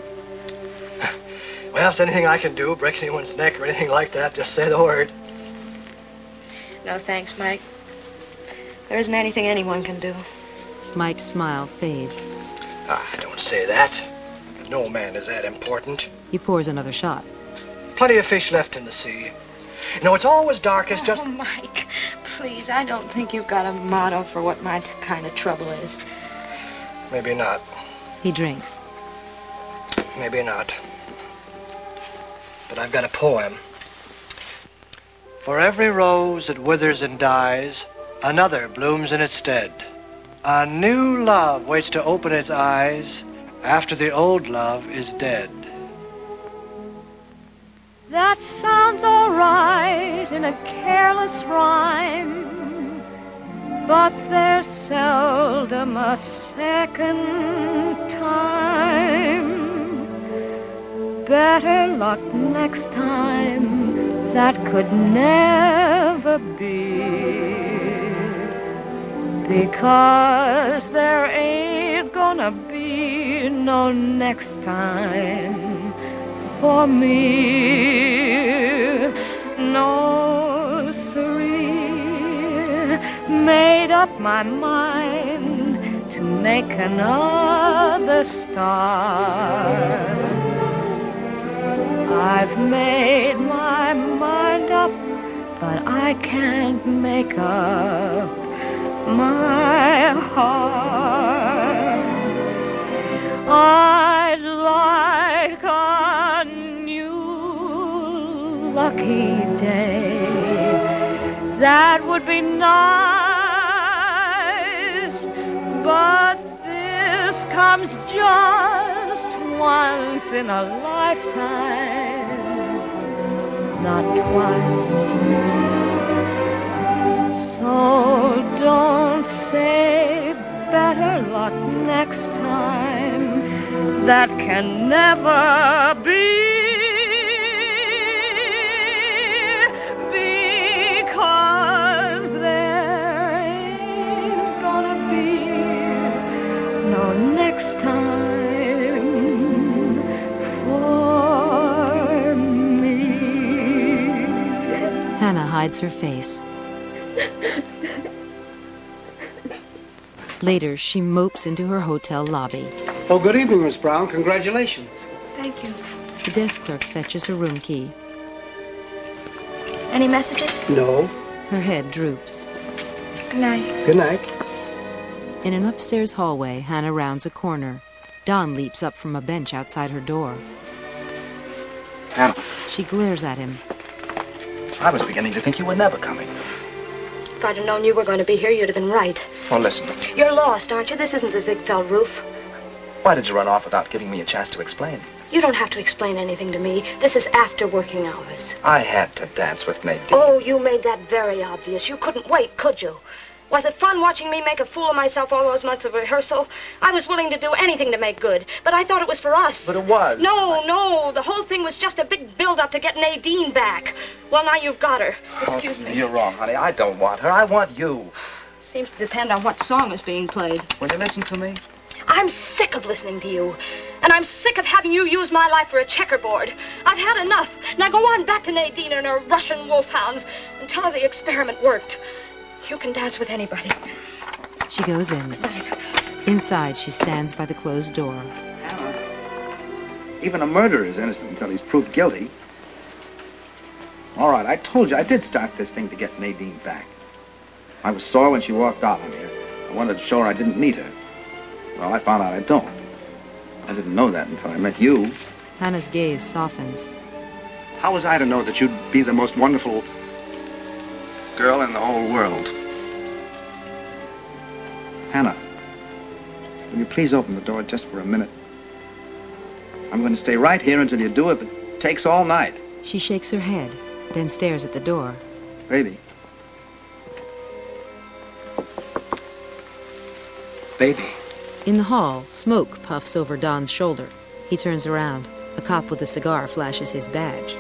Well, if there's anything I can do, break anyone's neck or anything like that, just say the word. No, thanks, Mike. There isn't anything anyone can do. Mike's smile fades. Ah, don't say that. No man is that important. He pours another shot. Plenty of fish left in the sea. You know, it's always darkest just... Oh, Mike, please, I don't think you've got a motto for what my t- kind of trouble is. Maybe not. He drinks. Maybe not. But I've got a poem. For every rose that withers and dies, another blooms in its stead. A new love waits to open its eyes after the old love is dead. That sounds all right in a careless rhyme, but there's seldom a second time. Better luck next time, that could never be, because there ain't gonna be no next time for me. No, siree, made up my mind to make another start. I've made my mind up, but I can't make up my heart. I'd like a new lucky day. That would be nice, but this comes just once in a lifetime, not twice. So don't say better luck next time. That can never be, because there ain't gonna be no next time for me. Hannah hides her face. Later, she mopes into her hotel lobby. Oh, good evening, Miss Brown. Congratulations. Thank you. The desk clerk fetches her room key. Any messages? No. Her head droops. Good night. Good night. In an upstairs hallway, Hannah rounds a corner. Don leaps up from a bench outside her door. Hannah, She glares at him. I was beginning to think you were never coming. If I'd have known you were going to be here, you'd have been right. Oh, listen. You're lost, aren't you? This isn't the Ziegfeld roof. Why did you run off without giving me a chance to explain? You don't have to explain anything to me. This is after working hours. I had to dance with Nadine. Oh, you made that very obvious. You couldn't wait, could you? Was it fun watching me make a fool of myself all those months of rehearsal? I was willing to do anything to make good, but I thought it was for us. But it was. No, no, the whole thing was just a big build-up to get Nadine back. Well, now you've got her. Excuse oh, me. You're wrong, honey. I don't want her. I want you. Seems to depend on what song is being played. Will you listen to me? I'm sick of listening to you. And I'm sick of having you use my life for a checkerboard. I've had enough. Now go on back to Nadine and her Russian wolfhounds and tell her the experiment worked. You can dance with anybody. She goes in. Inside, she stands by the closed door. Hannah, even a murderer is innocent until he's proved guilty. All right, I told you I did start this thing to get Nadine back. I was sore when she walked out on me. I wanted to show her I didn't need her. Well, I found out I don't. I didn't know that until I met you. Hannah's gaze softens. How was I to know that you'd be the most wonderful girl in the whole world? Hannah, will you please open the door just for a minute? I'm going to stay right here until you do it, if it takes all night. She shakes her head, then stares at the door. Baby. Baby. In the hall, smoke puffs over Don's shoulder. He turns around. A cop with a cigar flashes his badge.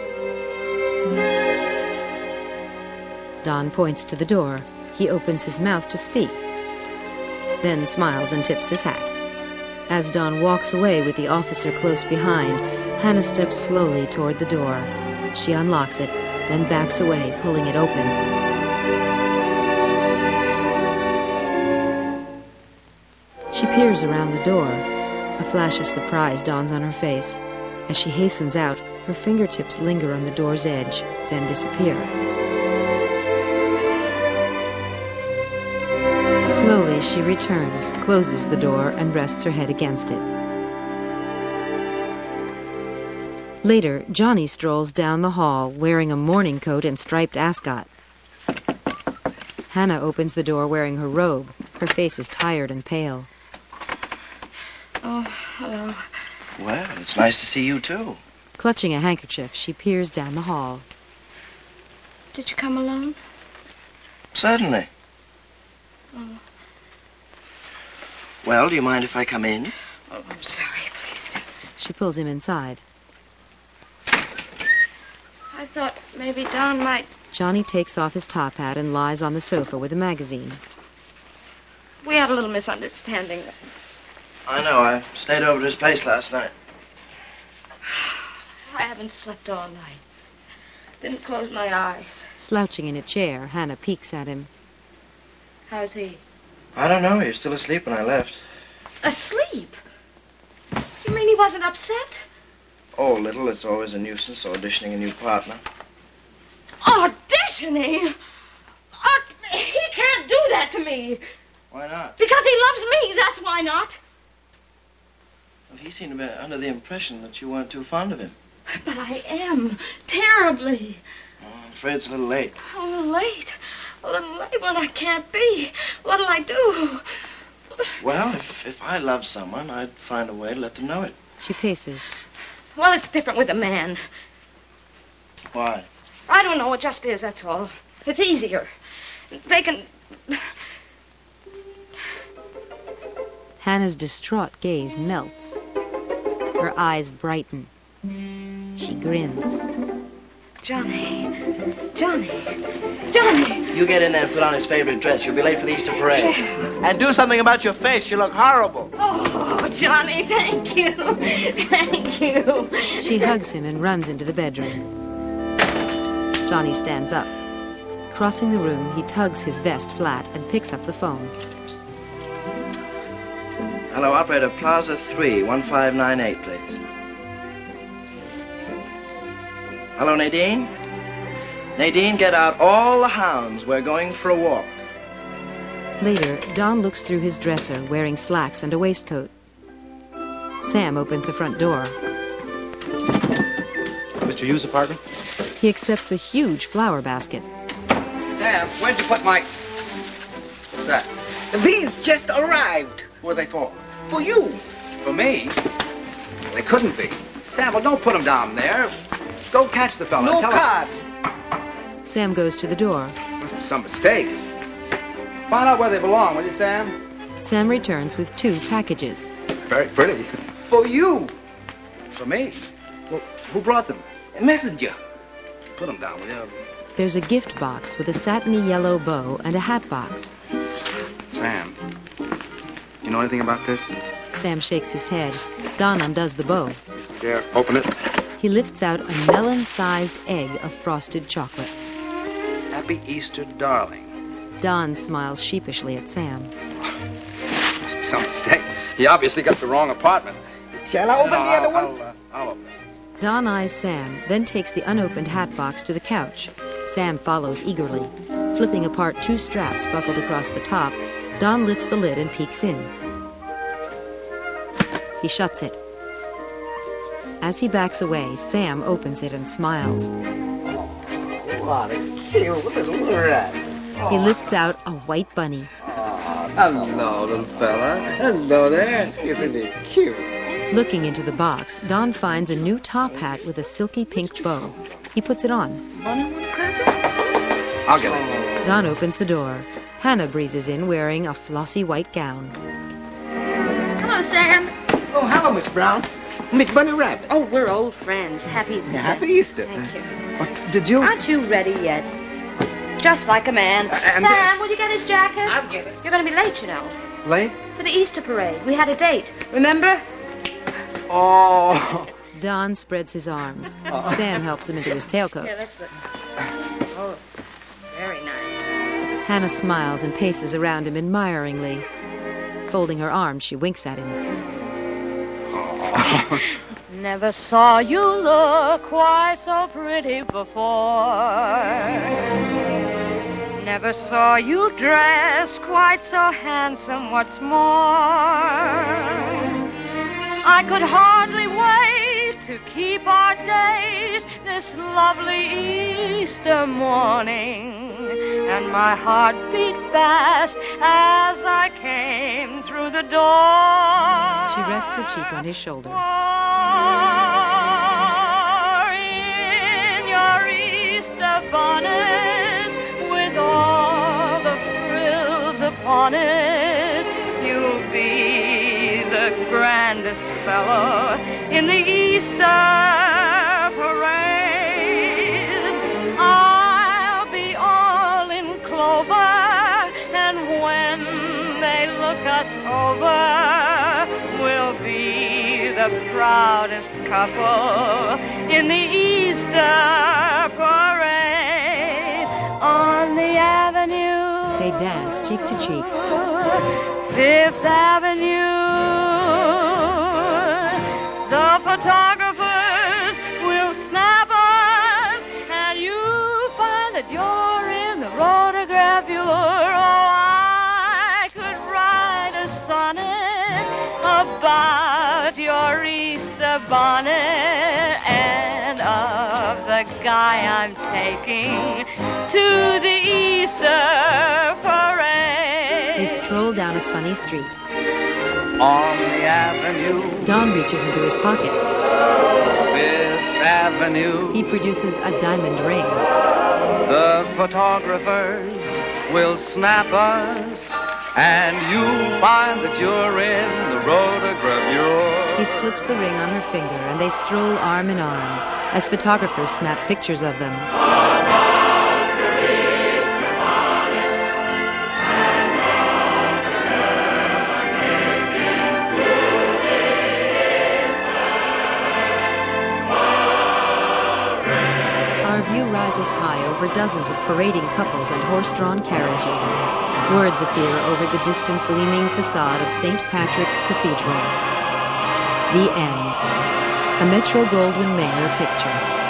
Don points to the door. He opens his mouth to speak, then smiles and tips his hat. As Don walks away with the officer close behind, Hannah steps slowly toward the door. She unlocks it, then backs away, pulling it open. She peers around the door. A flash of surprise dawns on her face. As she hastens out, her fingertips linger on the door's edge, then disappear. Slowly, she returns, closes the door, and rests her head against it. Later, Johnny strolls down the hall, wearing a morning coat and striped ascot. Hannah opens the door wearing her robe. Her face is tired and pale. Oh, hello. Well, it's nice to see you, too. Clutching a handkerchief, she peers down the hall. Did you come alone? Certainly. Oh. Well, do you mind if I come in? Oh, I'm sorry. Please do. She pulls him inside. I thought maybe Don might... Johnny takes off his top hat and lies on the sofa with a magazine. We had a little misunderstanding. I know. I stayed over at his place last night. I haven't slept all night. Didn't close my eyes. Slouching in a chair, Hannah peeks at him. How's he? I don't know. He was still asleep when I left. Asleep? You mean he wasn't upset? Oh, little. It's always a nuisance auditioning a new partner. Auditioning? Oh, he can't do that to me. Why not? Because he loves me, that's why not. Well, he seemed to be under the impression that you weren't too fond of him. But I am. Terribly. Oh, I'm afraid it's a little late. A little late. A little late when I can't be. What'll I do? Well, if, if I loved someone, I'd find a way to let them know it. She paces. Well, it's different with a man. Why? I don't know. It just is, that's all. It's easier. They can... Hannah's distraught gaze melts. Her eyes brighten. She grins. Johnny. Johnny. Johnny. You get in there and put on his favorite dress. You'll be late for the Easter parade. And do something about your face. You look horrible. Oh, Johnny, thank you. Thank you. She hugs him and runs into the bedroom. Johnny stands up. Crossing the room, he tugs his vest flat and picks up the phone. Hello, operator. Plaza three, one five nine eight, please. Hello, Nadine? Nadine, get out all the hounds. We're going for a walk. Later, Don looks through his dresser, wearing slacks and a waistcoat. Sam opens the front door. Mister Hughes' apartment? He accepts a huge flower basket. Sam, where'd you put my... What's that? These just arrived. Who are they for? For you. For me? They couldn't be. Sam, well, don't put them down there. Go catch the fella. No Tell card. Him. Sam goes to the door. Must be some mistake. Find out where they belong, will you, Sam? Sam returns with two packages. Very pretty. For you. For me? Well, who brought them? A messenger. Put them down, will you? There's a gift box with a satiny yellow bow and a hat box. Sam, you know anything about this? Sam shakes his head. Don undoes the bow. Here, open it. He lifts out a melon-sized egg of frosted chocolate. Happy Easter, darling. Don smiles sheepishly at Sam. Must be some mistake. He obviously got the wrong apartment. Shall I open no, the I'll, other one? I'll, uh, I'll open it. Don eyes Sam, then takes the unopened hat box to the couch. Sam follows eagerly. Flipping apart two straps buckled across the top, Don lifts the lid and peeks in. He shuts it. As he backs away, Sam opens it and smiles. What a cute little rat. He lifts out a white bunny. Hello, little fella. Hello there. Isn't it cute? Looking into the box, Don finds a new top hat with a silky pink bow. He puts it on. I'll get it. Don opens the door. Hannah breezes in wearing a flossy white gown. Hello, Sam. Oh, hello, Miss Brown. Miss Bunny Rabbit. Oh, we're old friends. Happy Easter. Happy Easter. Thank you. Oh, did you? Aren't you ready yet? Just like a man. Uh, and Sam, will you get his jacket? I'll get it. You're going to be late, you know. Late? For the Easter parade. We had a date. Remember? Oh. Don spreads his arms. Sam helps him into his tailcoat. Here, let's look. Oh, very nice. Hannah smiles and paces around him admiringly. Folding her arms, she winks at him. Never saw you look quite so pretty before. Never saw you dress quite so handsome. What's more, I could hardly wait to keep our date this lovely Easter morning. And my heart beat fast as I came through the door. She rests her cheek on his shoulder. In your Easter bonnet, with all the frills upon it, you'll be the grandest fellow in the Easter parade. I'll be all in clover, and when they look us over, we'll be the proudest couple in the Easter parade. On the avenue, they dance cheek to cheek. Fifth Avenue, the photographers will snap us, and you'll find that you're in the photograph you're. Oh, I could write a sonnet about your Easter bonnet and of the guy I'm taking to the Easter parade. They stroll down a sunny street. On the avenue, Don reaches into his pocket. Fifth Avenue, He produces a diamond ring. the photographers will snap us, and you'll find that you're in the rotogravure. He slips the ring on her finger, and they stroll arm in arm as photographers snap pictures of them. Our view rises high over dozens of parading couples and horse-drawn carriages. Words appear over the distant gleaming facade of Saint Patrick's Cathedral. The End. A Metro-Goldwyn-Mayer picture.